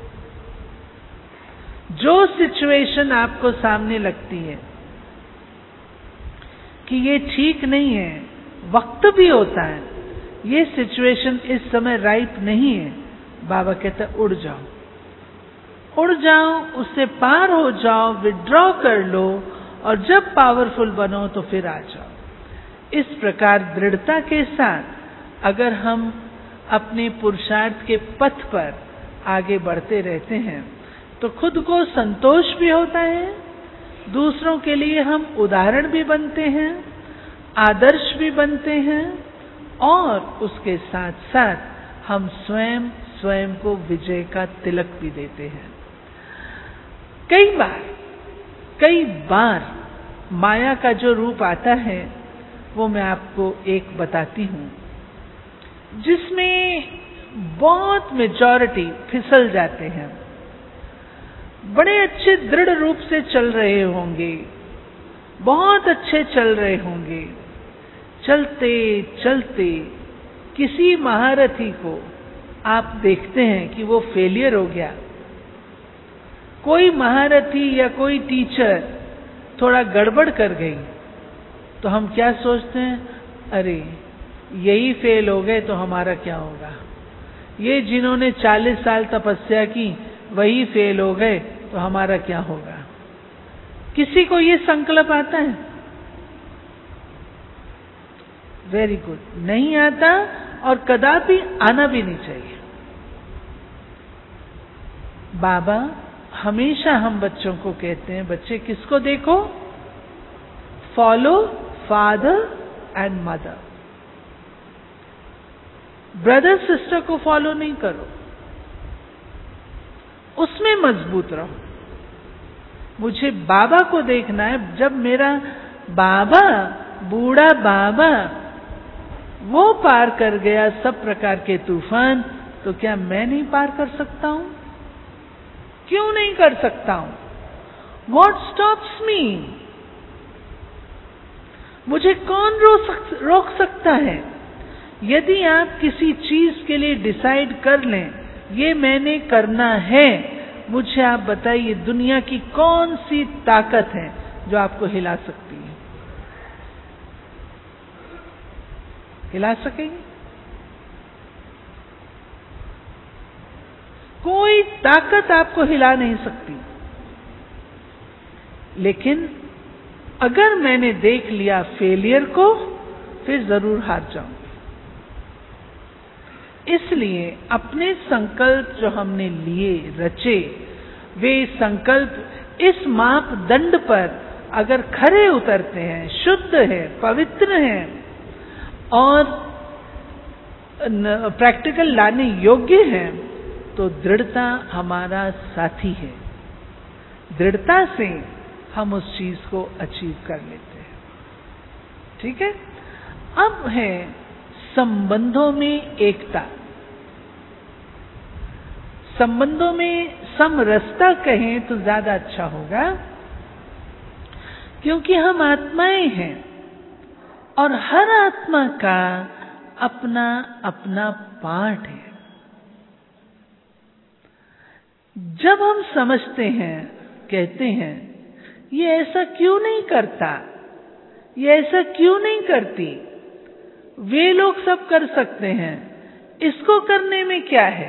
जो सिचुएशन आपको सामने लगती है कि ये ठीक नहीं है, वक्त भी होता है, ये सिचुएशन इस समय राइट नहीं है, बाबा कहता उड़ जाओ, उड़ जाओ, उससे पार हो जाओ, विड्रॉ कर लो और जब पावरफुल बनो तो फिर आ जाओ। इस प्रकार दृढ़ता के साथ अगर हम अपने पुरुषार्थ के पथ पर आगे बढ़ते रहते हैं तो खुद को संतोष भी होता है, दूसरों के लिए हम उदाहरण भी बनते हैं, आदर्श भी बनते हैं और उसके साथ साथ हम स्वयं को विजय का तिलक भी देते हैं। कई बार माया का जो रूप आता है वो मैं आपको एक बताती हूं, जिसमें बहुत मेजॉरिटी फिसल जाते हैं। बड़े अच्छे दृढ़ रूप से चल रहे होंगे, बहुत अच्छे चल रहे होंगे, चलते चलते किसी महारथी को आप देखते हैं कि वो फेलियर हो गया। कोई महारथी या कोई टीचर थोड़ा गड़बड़ कर गई तो हम क्या सोचते हैं, अरे यही फेल हो गए तो हमारा क्या होगा। ये जिन्होंने 40 साल तपस्या की वही फेल हो गए तो हमारा क्या होगा। किसी को ये संकल्प आता है? वेरी गुड, नहीं आता और कदापि आना भी नहीं चाहिए। बाबा हमेशा हम बच्चों को कहते हैं, बच्चे किसको देखो? Follow father and mother. Brother sister को फॉलो नहीं करो, उसमें मजबूत रहो। मुझे बाबा को देखना है। जब मेरा बाबा, बूढ़ा बाबा, वो पार कर गया सब प्रकार के तूफान, तो क्या मैं नहीं पार कर सकता हूं? क्यों नहीं कर सकता हूं? What stops me? मुझे कौन रोक सकता है? यदि आप किसी चीज के लिए डिसाइड कर लें, ये मैंने करना है, मुझे आप बताइए दुनिया की कौन सी ताकत है जो आपको हिला सकती है? हिला सकेगी? कोई ताकत आपको हिला नहीं सकती। लेकिन अगर मैंने देख लिया फेलियर को, फिर जरूर हार जाऊंगी। इसलिए अपने संकल्प जो हमने लिए, रचे, वे संकल्प इस मापदंड पर अगर खरे उतरते हैं, शुद्ध है, पवित्र हैं और प्रैक्टिकल लाने योग्य हैं, तो दृढ़ता हमारा साथी है। दृढ़ता से हम उस चीज को अचीव कर लेते हैं। ठीक है। अब है संबंधों में एकता। संबंधों में समरसता कहें तो ज्यादा अच्छा होगा, क्योंकि हम आत्माएं हैं और हर आत्मा का अपना अपना पार्ट है। जब हम समझते हैं, कहते हैं ये ऐसा क्यों नहीं करता, ये ऐसा क्यों नहीं करती, वे लोग सब कर सकते हैं, इसको करने में क्या है,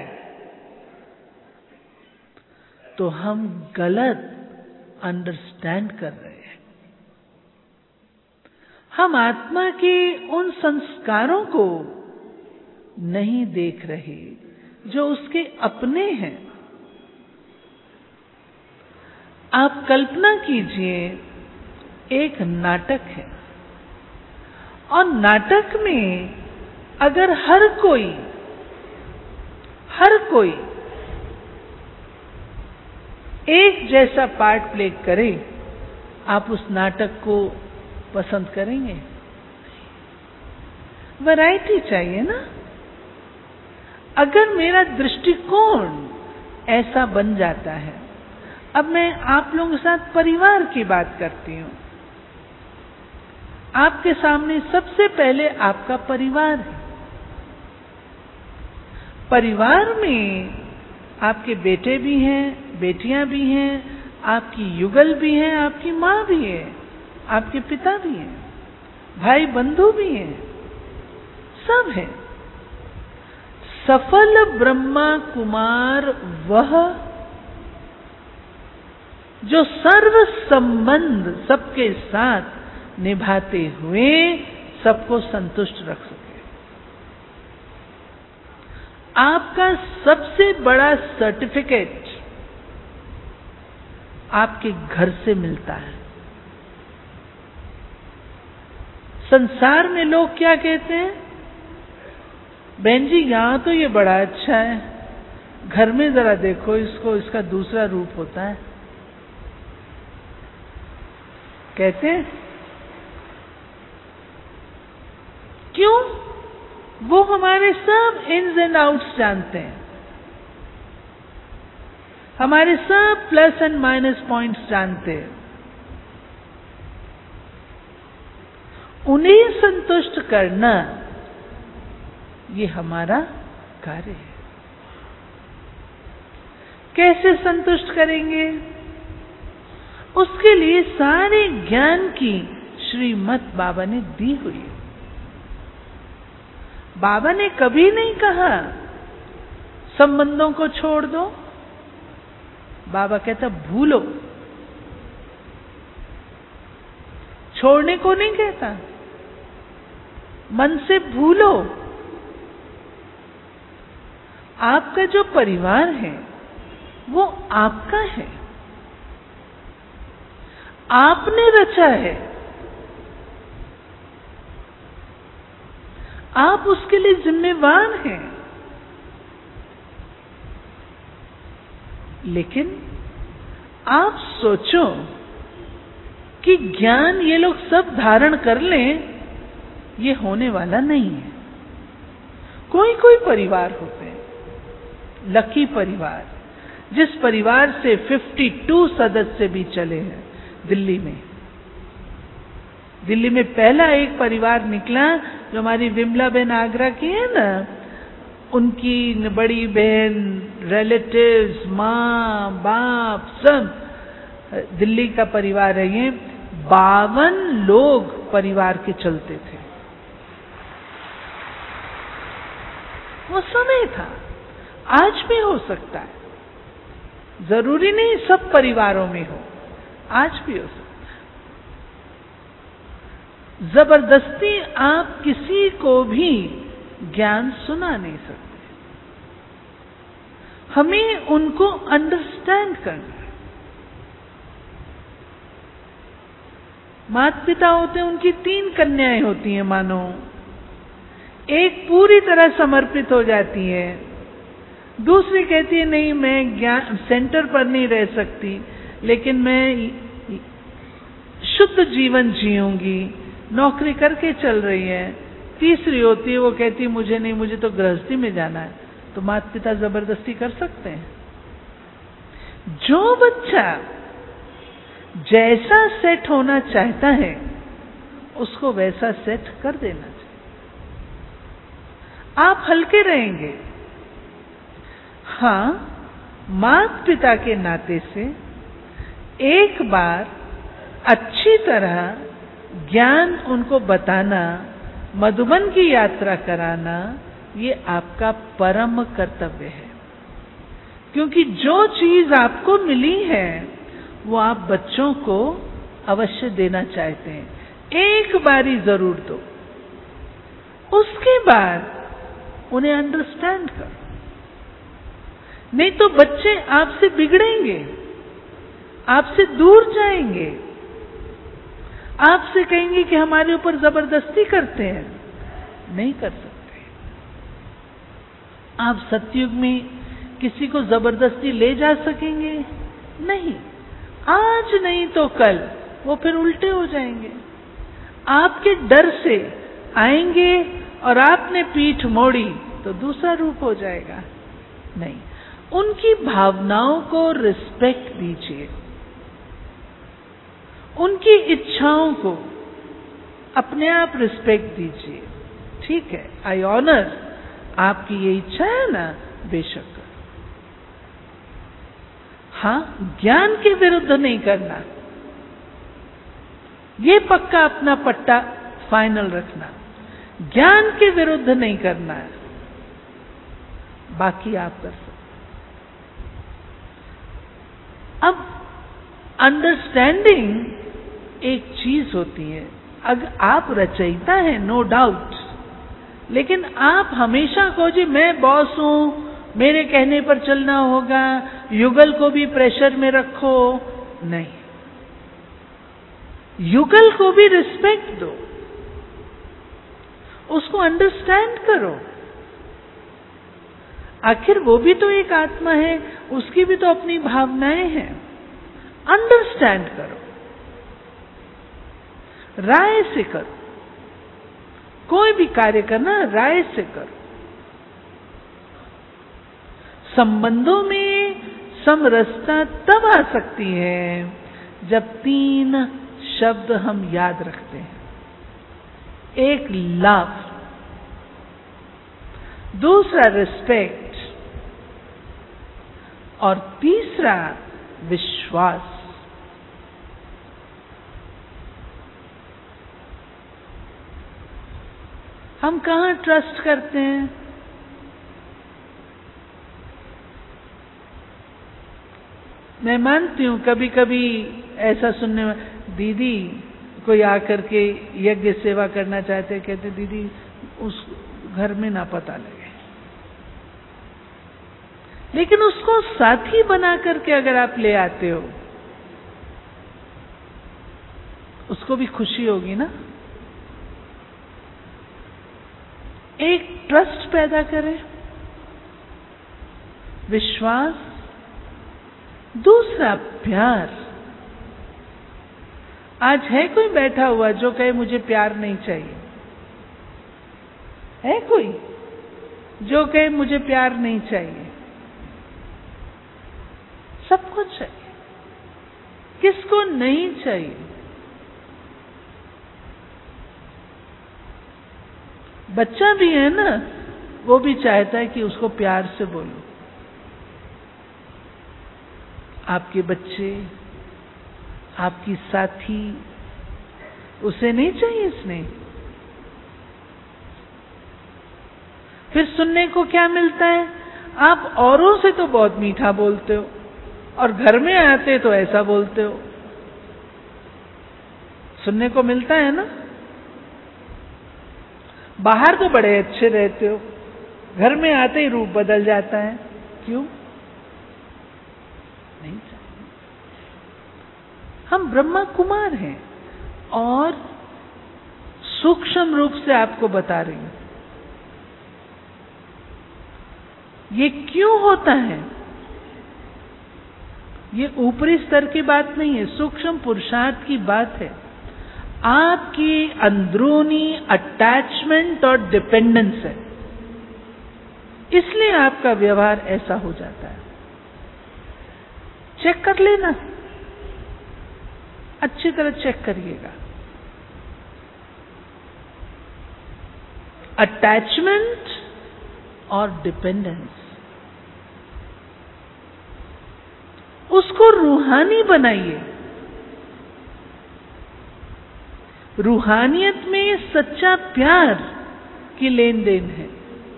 तो हम गलत अंडरस्टैंड कर रहे हैं। हम आत्मा के उन संस्कारों को नहीं देख रहे जो उसके अपने हैं। आप कल्पना कीजिए, एक नाटक है और नाटक में अगर हर कोई एक जैसा पार्ट प्ले करे, आप उस नाटक को पसंद करेंगे? वैरायटी चाहिए ना। अगर मेरा दृष्टिकोण ऐसा बन जाता है, अब मैं आप लोगों के साथ परिवार की बात करती हूं। आपके सामने सबसे पहले आपका परिवार है। परिवार में आपके बेटे भी हैं, बेटियां भी हैं, आपकी युगल भी हैं, आपकी माँ भी है, आपके पिता भी हैं, भाई बंधु भी हैं, सब है। सफल ब्रह्मा कुमार वह जो सर्व संबंध सबके साथ निभाते हुए सबको संतुष्ट रख सके। आपका सबसे बड़ा सर्टिफिकेट आपके घर से मिलता है। संसार में लोग क्या कहते हैं? बहन जी यहां तो ये बड़ा अच्छा है, घर में जरा देखो इसको, इसका दूसरा रूप होता है, कहते हैं। क्यों? वो हमारे सब इन्स एंड आउट्स जानते हैं, हमारे सब प्लस एंड माइनस पॉइंट्स जानते हैं। उन्हें संतुष्ट करना ये हमारा कार्य है। कैसे संतुष्ट करेंगे? उसके लिए सारे ज्ञान की श्रीमत बाबा ने दी हुई है। बाबा ने कभी नहीं कहा संबंधों को छोड़ दो। बाबा कहता भूलो। छोड़ने को नहीं कहता, मन से भूलो। आपका जो परिवार है वो आपका है, आपने रचा है, आप उसके लिए जिम्मेवार हैं। लेकिन आप सोचो कि ज्ञान ये लोग सब धारण कर लें, ये होने वाला नहीं है। कोई कोई परिवार होते हैं, लकी परिवार, जिस परिवार से 52 सदस्य भी चले हैं। दिल्ली में पहला एक परिवार निकला जो हमारी विमला बहन आगरा की है ना, उनकी बड़ी बहन, रिलेटिव्स, माँ बाप सब दिल्ली का परिवार है। ये 52 लोग परिवार के चलते थे। वो समय था, आज भी हो सकता है। जरूरी नहीं सब परिवारों में हो, आज भी हो सकता। जबरदस्ती आप किसी को भी ज्ञान सुना नहीं सकते। हमें उनको अंडरस्टैंड करना है। माता पिता होते हैं, उनकी 3 कन्याएं होती हैं मानो। एक पूरी तरह समर्पित हो जाती है, दूसरी कहती है नहीं मैं ज्ञान सेंटर पर नहीं रह सकती, लेकिन मैं शुद्ध जीवन जीऊंगी, नौकरी करके चल रही है। तीसरी होती है, वो कहती है मुझे नहीं, मुझे तो गृहस्थी में जाना है। तो माता पिता जबरदस्ती कर सकते हैं? जो बच्चा जैसा सेट होना चाहता है उसको वैसा सेट कर देना चाहिए। आप हल्के रहेंगे। हाँ, माता पिता के नाते से एक बार अच्छी तरह ज्ञान उनको बताना, मधुबन की यात्रा कराना, ये आपका परम कर्तव्य है। क्योंकि जो चीज आपको मिली है वो आप बच्चों को अवश्य देना चाहते हैं। एक बारी जरूर दो, उसके बाद उन्हें अंडरस्टैंड करो। नहीं तो बच्चे आपसे बिगड़ेंगे, आपसे दूर जाएंगे, आपसे कहेंगे कि हमारे ऊपर जबरदस्ती करते हैं। नहीं कर सकते। आप सतयुग में किसी को जबरदस्ती ले जा सकेंगे? नहीं। आज नहीं तो कल वो फिर उल्टे हो जाएंगे। आपके डर से आएंगे और आपने पीठ मोड़ी तो दूसरा रूप हो जाएगा। नहीं, उनकी भावनाओं को रिस्पेक्ट दीजिए, उनकी इच्छाओं को अपने आप रिस्पेक्ट दीजिए। ठीक है, आई ऑनर, आपकी ये इच्छा है ना, बेशक। हाँ, ज्ञान के विरुद्ध नहीं करना, ये pक्का अपना पट्टा फाइनल रखना। ज्ञान के विरुद्ध नहीं करना है, बाकी आप कर सकते। अब अंडरस्टैंडिंग एक चीज होती है। अगर आप रचयिता हैं, नो डाउट, लेकिन आप हमेशा कहो जी मैं बॉस हूं, मेरे कहने पर चलना होगा, युगल को भी प्रेशर में रखो। नहीं, युगल को भी रिस्पेक्ट दो, उसको अंडरस्टैंड करो। आखिर वो भी तो एक आत्मा है, उसकी भी तो अपनी भावनाएं हैं। अंडरस्टैंड करो, राय से करो। कोई भी कार्य करना राय से करो। संबंधों में समरसता तब आ सकती है जब 3 शब्द हम याद रखते हैं। एक लव, दूसरा रिस्पेक्ट और तीसरा विश्वास। हम कहाँ ट्रस्ट करते हैं? मैं मानती हूं कभी कभी ऐसा सुनने में, दीदी कोई आकर के यज्ञ सेवा करना चाहते, कहते दीदी उस घर में ना पता लगे। लेकिन उसको साथी बना करके अगर आप ले आते हो, उसको भी खुशी होगी ना। एक ट्रस्ट पैदा करें, विश्वास, दूसरा प्यार। आज है कोई बैठा हुआ जो कहे मुझे प्यार नहीं चाहिए? है कोई जो कहे मुझे प्यार नहीं चाहिए? सबको चाहिए, किसको नहीं चाहिए? बच्चा भी है ना, वो भी चाहता है कि उसको प्यार से बोलो। आपके बच्चे, आपकी साथी, उसे नहीं चाहिए स्नेह? फिर सुनने को क्या मिलता है? आप औरों से तो बहुत मीठा बोलते हो, और घर में आते तो ऐसा बोलते हो। सुनने को मिलता है ना। बाहर तो बड़े अच्छे रहते हो, घर में आते ही रूप बदल जाता है। क्यों? नहीं चाहिए। हम ब्रह्मा कुमार हैं और सूक्ष्म रूप से आपको बता रही हूं ये क्यों होता है। ये ऊपरी स्तर की बात नहीं है, सूक्ष्म पुरुषार्थ की बात है। आपकी अंदरूनी अटैचमेंट और डिपेंडेंस है, इसलिए आपका व्यवहार ऐसा हो जाता है। चेक कर लेना, अच्छी तरह चेक करिएगा। अटैचमेंट और डिपेंडेंस, उसको रूहानी बनाइए। रूहानियत में सच्चा प्यार की लेन देन है।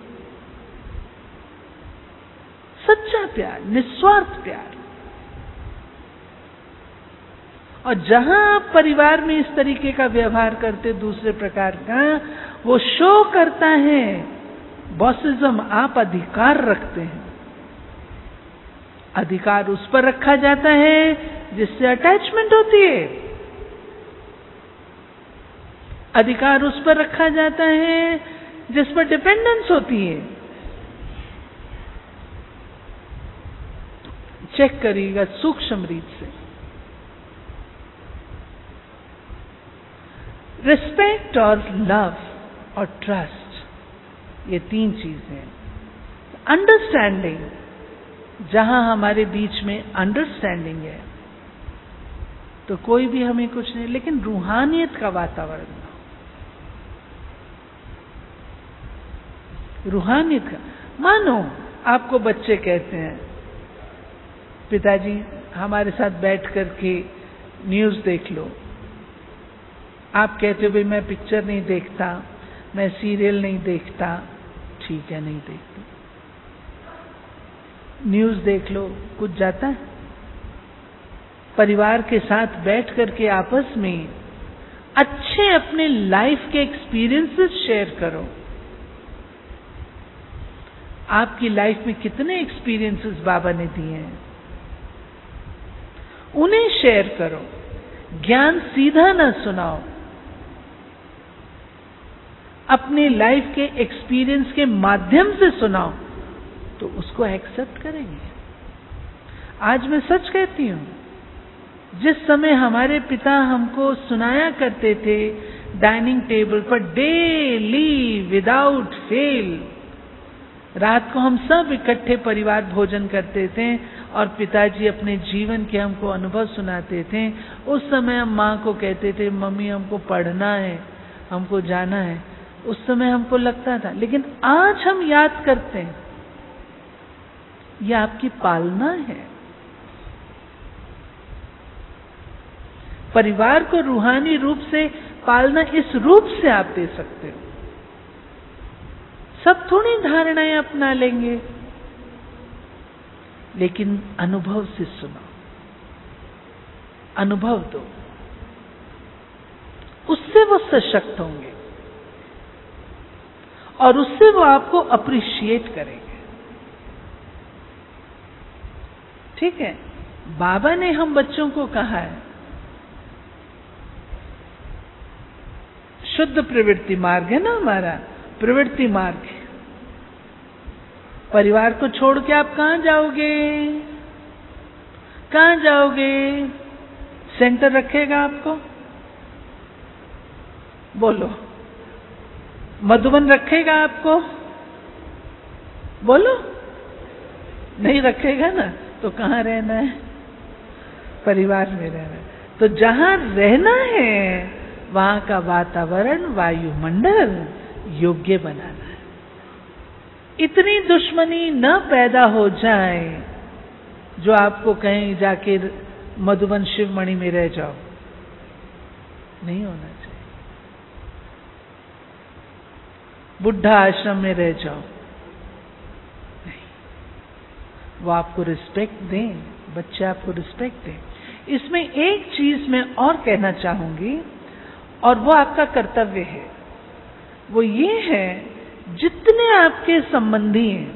सच्चा प्यार, निस्वार्थ प्यार। और जहां आप परिवार में इस तरीके का व्यवहार करते दूसरे प्रकार का, वो शो करता है बॉसिज्म। आप अधिकार रखते हैं। अधिकार उस पर रखा जाता है जिससे अटैचमेंट होती है। अधिकार उस पर रखा जाता है जिस पर डिपेंडेंस होती है। चेक करिएगा सूक्ष्म रीत से। रिस्पेक्ट और लव और ट्रस्ट, ये तीन चीजें। अंडरस्टैंडिंग, जहां हमारे बीच में अंडरस्टैंडिंग है तो कोई भी हमें कुछ नहीं, लेकिन रूहानियत का वातावरण, रूहानियत का। मानो आपको बच्चे कहते हैं, पिताजी हमारे साथ बैठ करके न्यूज देख लो। आप कहते हो भाई मैं पिक्चर नहीं देखता, मैं सीरियल नहीं देखता। ठीक है, नहीं देखती, न्यूज देख लो, कुछ जाता है। परिवार के साथ बैठ करके आपस में अच्छे अपने लाइफ के एक्सपीरियंसेस शेयर करो। आपकी लाइफ में कितने एक्सपीरियंसेस बाबा ने दिए हैं, उन्हें शेयर करो। ज्ञान सीधा ना सुनाओ, अपने लाइफ के एक्सपीरियंस के माध्यम से सुनाओ, तो उसको एक्सेप्ट करेंगे। आज मैं सच कहती हूं, जिस समय हमारे पिता हमको सुनाया करते थे डाइनिंग टेबल पर डेली विदाउट फेल, रात को हम सब इकट्ठे परिवार भोजन करते थे और पिताजी अपने जीवन के हमको अनुभव सुनाते थे। उस समय हम माँ को कहते थे मम्मी हमको पढ़ना है, हमको जाना है। उस समय हमको लगता था, लेकिन आज हम याद करते हैं यह आपकी पालना है। परिवार को रूहानी रूप से पालना इस रूप से आप दे सकते हो। सब थोड़ी धारणाएं अपना लेंगे, लेकिन अनुभव से सुनो, अनुभव दो, उससे वो सशक्त होंगे और उससे वो आपको अप्रिशिएट करेंगे। ठीक है, बाबा ने हम बच्चों को कहा है शुद्ध प्रवृत्ति मार्ग है ना हमारा, प्रवृत्ति मार्ग। परिवार को छोड़ के आप कहां जाओगे? कहां जाओगे? सेंटर रखेगा आपको? बोलो। मधुबन रखेगा आपको? बोलो। नहीं रखेगा ना, तो कहां रहना है? परिवार में रहना है। तो जहां रहना है वहां का वातावरण, वायुमंडल योग्य बनाना है। इतनी दुश्मनी न पैदा हो जाए जो आपको कहीं जाके मधुबन शिवमणि में रह जाओ, नहीं होना चाहिए। बुद्धा आश्रम में रह जाओ, नहीं। वो आपको रिस्पेक्ट दें, बच्चे आपको रिस्पेक्ट दें। इसमें एक चीज मैं और कहना चाहूंगी, और वो आपका कर्तव्य है, वो ये है, जितने आपके संबंधी हैं,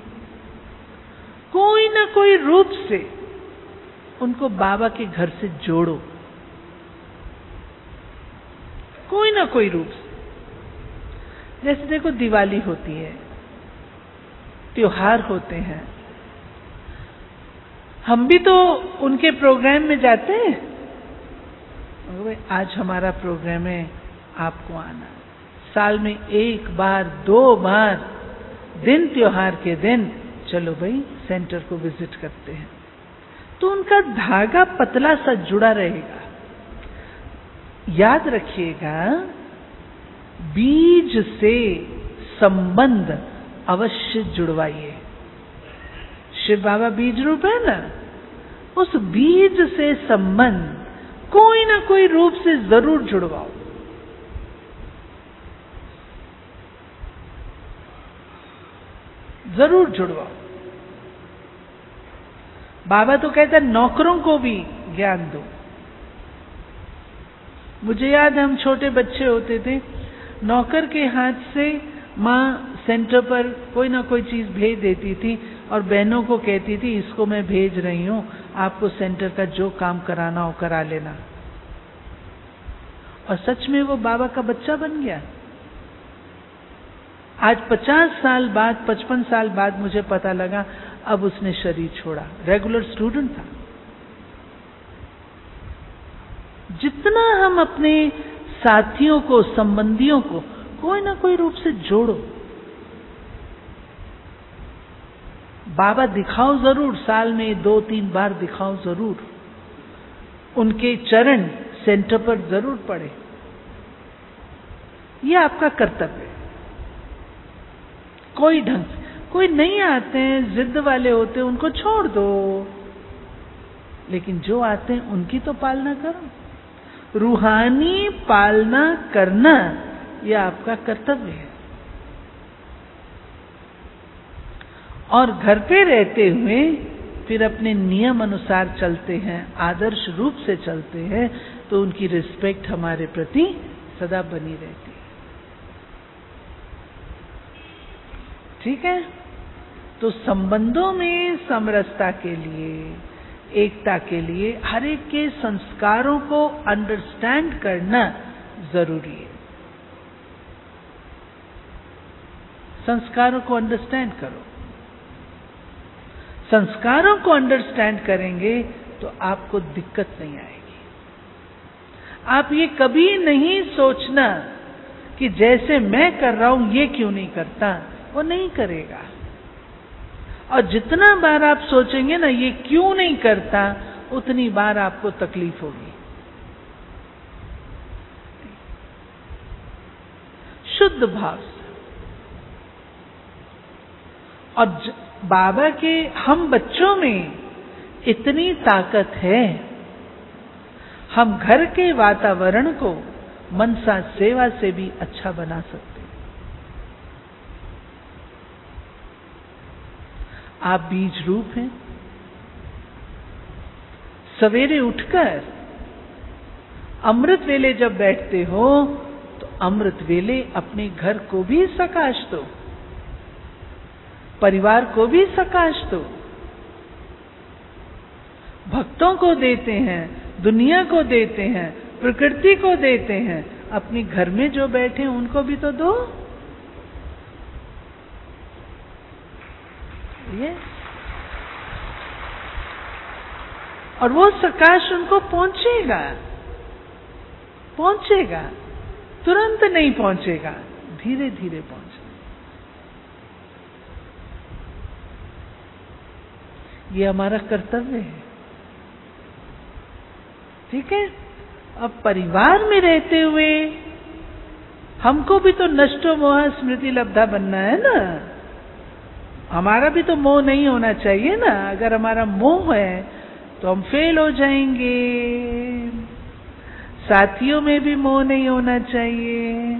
कोई ना कोई रूप से उनको बाबा के घर से जोड़ो, कोई ना कोई रूप से। जैसे देखो, दिवाली होती है, त्योहार होते हैं, हम भी तो उनके प्रोग्राम में जाते हैं। आज हमारा प्रोग्राम है, आपको आना। साल में 1 बार 2 बार दिन, त्योहार के दिन, चलो भाई सेंटर को विजिट करते हैं, तो उनका धागा पतला सा जुड़ा रहेगा। याद रखिएगा, बीज से संबंध अवश्य जुड़वाइए। शिव बाबा बीज रूप है ना, उस बीज से संबंध कोई ना कोई रूप से जरूर जुड़वाओ। जरूर जुड़वाओ। बाबा तो कहता है नौकरों को भी ज्ञान दो। मुझे याद है, हम छोटे बच्चे होते थे, नौकर के हाथ से माँ सेंटर पर कोई ना कोई चीज भेज देती थी और बहनों को कहती थी, इसको मैं भेज रही हूं, आपको सेंटर का जो काम कराना हो करा लेना। और सच में वो बाबा का बच्चा बन गया। आज 50 साल बाद, 55 साल बाद मुझे पता लगा, अब उसने शरीर छोड़ा। रेगुलर स्टूडेंट था। जितना हम अपने साथियों को, संबंधियों को कोई ना कोई रूप से जोड़ो। बाबा दिखाओ जरूर, साल में 2-3 बार दिखाओ जरूर। उनके चरण सेंटर पर जरूर पड़े। ये आपका कर्तव्य है। कोई ढंग से, कोई नहीं आते हैं, जिद वाले होते हैं, उनको छोड़ दो, लेकिन जो आते हैं उनकी तो पालना करो। रूहानी पालना करना यह आपका कर्तव्य है। और घर पे रहते हुए फिर अपने नियम अनुसार चलते हैं, आदर्श रूप से चलते हैं, तो उनकी रिस्पेक्ट हमारे प्रति सदा बनी रहती है। ठीक है? तो संबंधों में समरसता के लिए, एकता के लिए, हर एक के संस्कारों को अंडरस्टैंड करना जरूरी है। संस्कारों को अंडरस्टैंड करो। संस्कारों को अंडरस्टैंड करेंगे तो आपको दिक्कत नहीं आएगी। आप ये कभी नहीं सोचना कि जैसे मैं कर रहा हूं ये क्यों नहीं करता, वो नहीं करेगा। और जितना बार आप सोचेंगे ना ये क्यों नहीं करता, उतनी बार आपको तकलीफ होगी। शुद्ध भाव से। और बाबा के हम बच्चों में इतनी ताकत है, हम घर के वातावरण को मनसा सेवा से भी अच्छा बना सकते हैं। आप बीज रूप हैं। सवेरे उठकर अमृत वेले जब बैठते हो तो अमृत वेले अपने घर को भी सकाश दो, परिवार को भी सकाश दो, भक्तों को देते हैं, दुनिया को देते हैं, प्रकृति को देते हैं, अपने घर में जो बैठे हैं उनको भी तो दो। ये और वो सकाश उनको पहुंचेगा, पहुंचेगा, तुरंत नहीं पहुंचेगा, धीरे धीरे पहुंचेगा। ये हमारा कर्तव्य है। ठीक है? अब परिवार में रहते हुए हमको भी तो नष्टो मोह स्मृति लब्धा बनना है ना। हमारा भी तो मोह नहीं होना चाहिए ना। अगर हमारा मोह है तो हम फेल हो जाएंगे। साथियों में भी मोह नहीं होना चाहिए।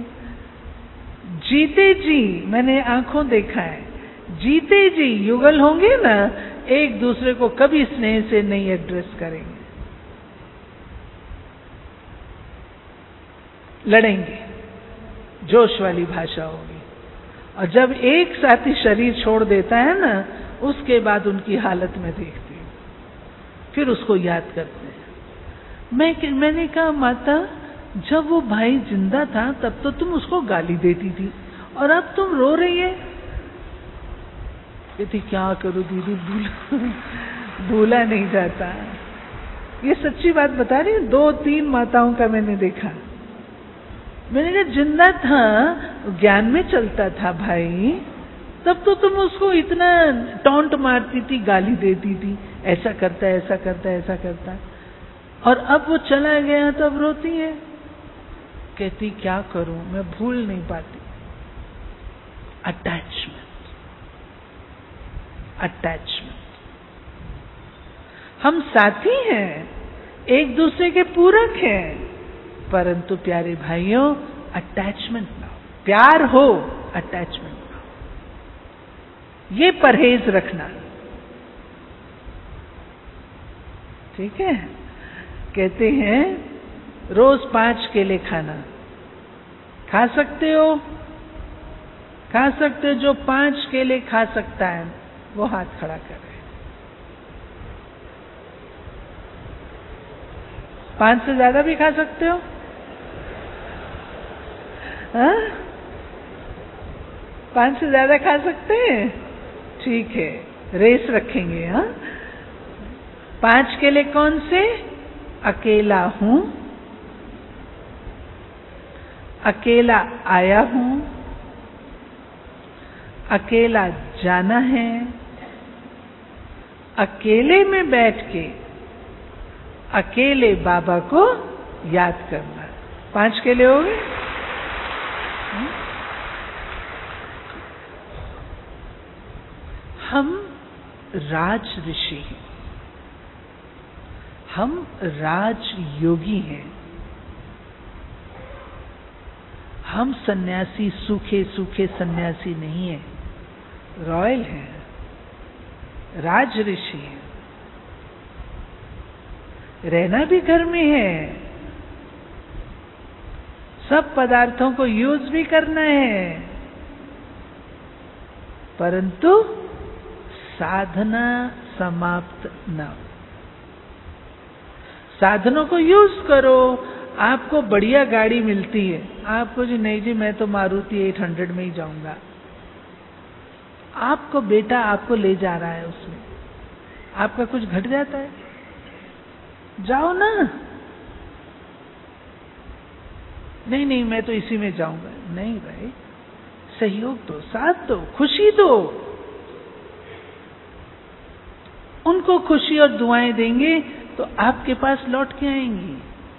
जीते जी, मैंने आंखों देखा है, जीते जी युगल होंगे ना, एक दूसरे को कभी स्नेह से नहीं एड्रेस करेंगे, लड़ेंगे, जोश वाली भाषा होगी। और जब एक साथी शरीर छोड़ देता है ना, उसके बाद उनकी हालत में देखती हूँ, फिर उसको याद करते हैं। मैंने कहा माता, जब वो भाई जिंदा था तब तो तुम उसको गाली देती थी और अब तुम रो रही है। कहती क्या करूं दीदी, भूला नहीं जाता। ये सच्ची बात बता रही हूँ, 2-3 माताओं का मैंने देखा। मैंने कहा जिंदा था, ज्ञान में चलता था भाई, तब तो तुम उसको इतना टॉन्ट मारती थी, गाली देती थी, ऐसा करता है, ऐसा करता है, ऐसा करता है, और अब वो चला गया तो अब रोती है। कहती क्या करूं, मैं भूल नहीं पाती। Attachment, attachment. हम साथी हैं, एक दूसरे के पूरक हैं, परंतु प्यारे भाइयों अटैचमेंट ना हो। प्यार हो, अटैचमेंट ना हो। ये परहेज रखना, ठीक है। कहते हैं रोज 5 केले खाना। खा सकते हो, खा सकते हो। जो 5 केले खा सकता है वो हाथ खड़ा करे। 5 से ज्यादा भी खा सकते हो? हाँ? 5 से ज्यादा खा सकते हैं? ठीक है, रेस रखेंगे। हाँ, 5 केले कौन से? अकेला हूं, अकेला आया हूं, अकेला जाना है, अकेले में बैठ के अकेले बाबा को याद करना। 5 केले हो गए। हम राज ऋषि हैं, हम राज योगी हैं, हम सन्यासी सूखे सूखे सन्यासी नहीं हैं, रॉयल हैं, राज ऋषि हैं। रहना भी घर में है, सब पदार्थों को यूज भी करना है, परंतु साधना समाप्त न हो। साधनों को यूज करो। आपको बढ़िया गाड़ी मिलती है, आपको जी नहीं जी मैं तो मारुति 800 में ही जाऊंगा। आपको बेटा आपको ले जा रहा है, उसमें आपका कुछ घट जाता है? जाओ ना। नहीं नहीं मैं तो इसी में जाऊंगा। नहीं भाई, सहयोग दो, साथ दो, खुशी दो। उनको खुशी और दुआएं देंगे तो आपके पास लौट के आएंगी।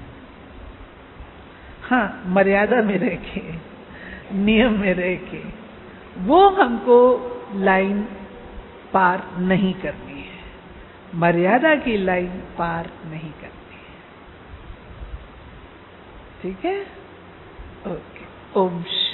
हाँ, मर्यादा में रह के, नियम में रह के। वो हमको लाइन पार नहीं करनी है, मर्यादा की लाइन पार नहीं करनी है। ठीक है? ओके। ओम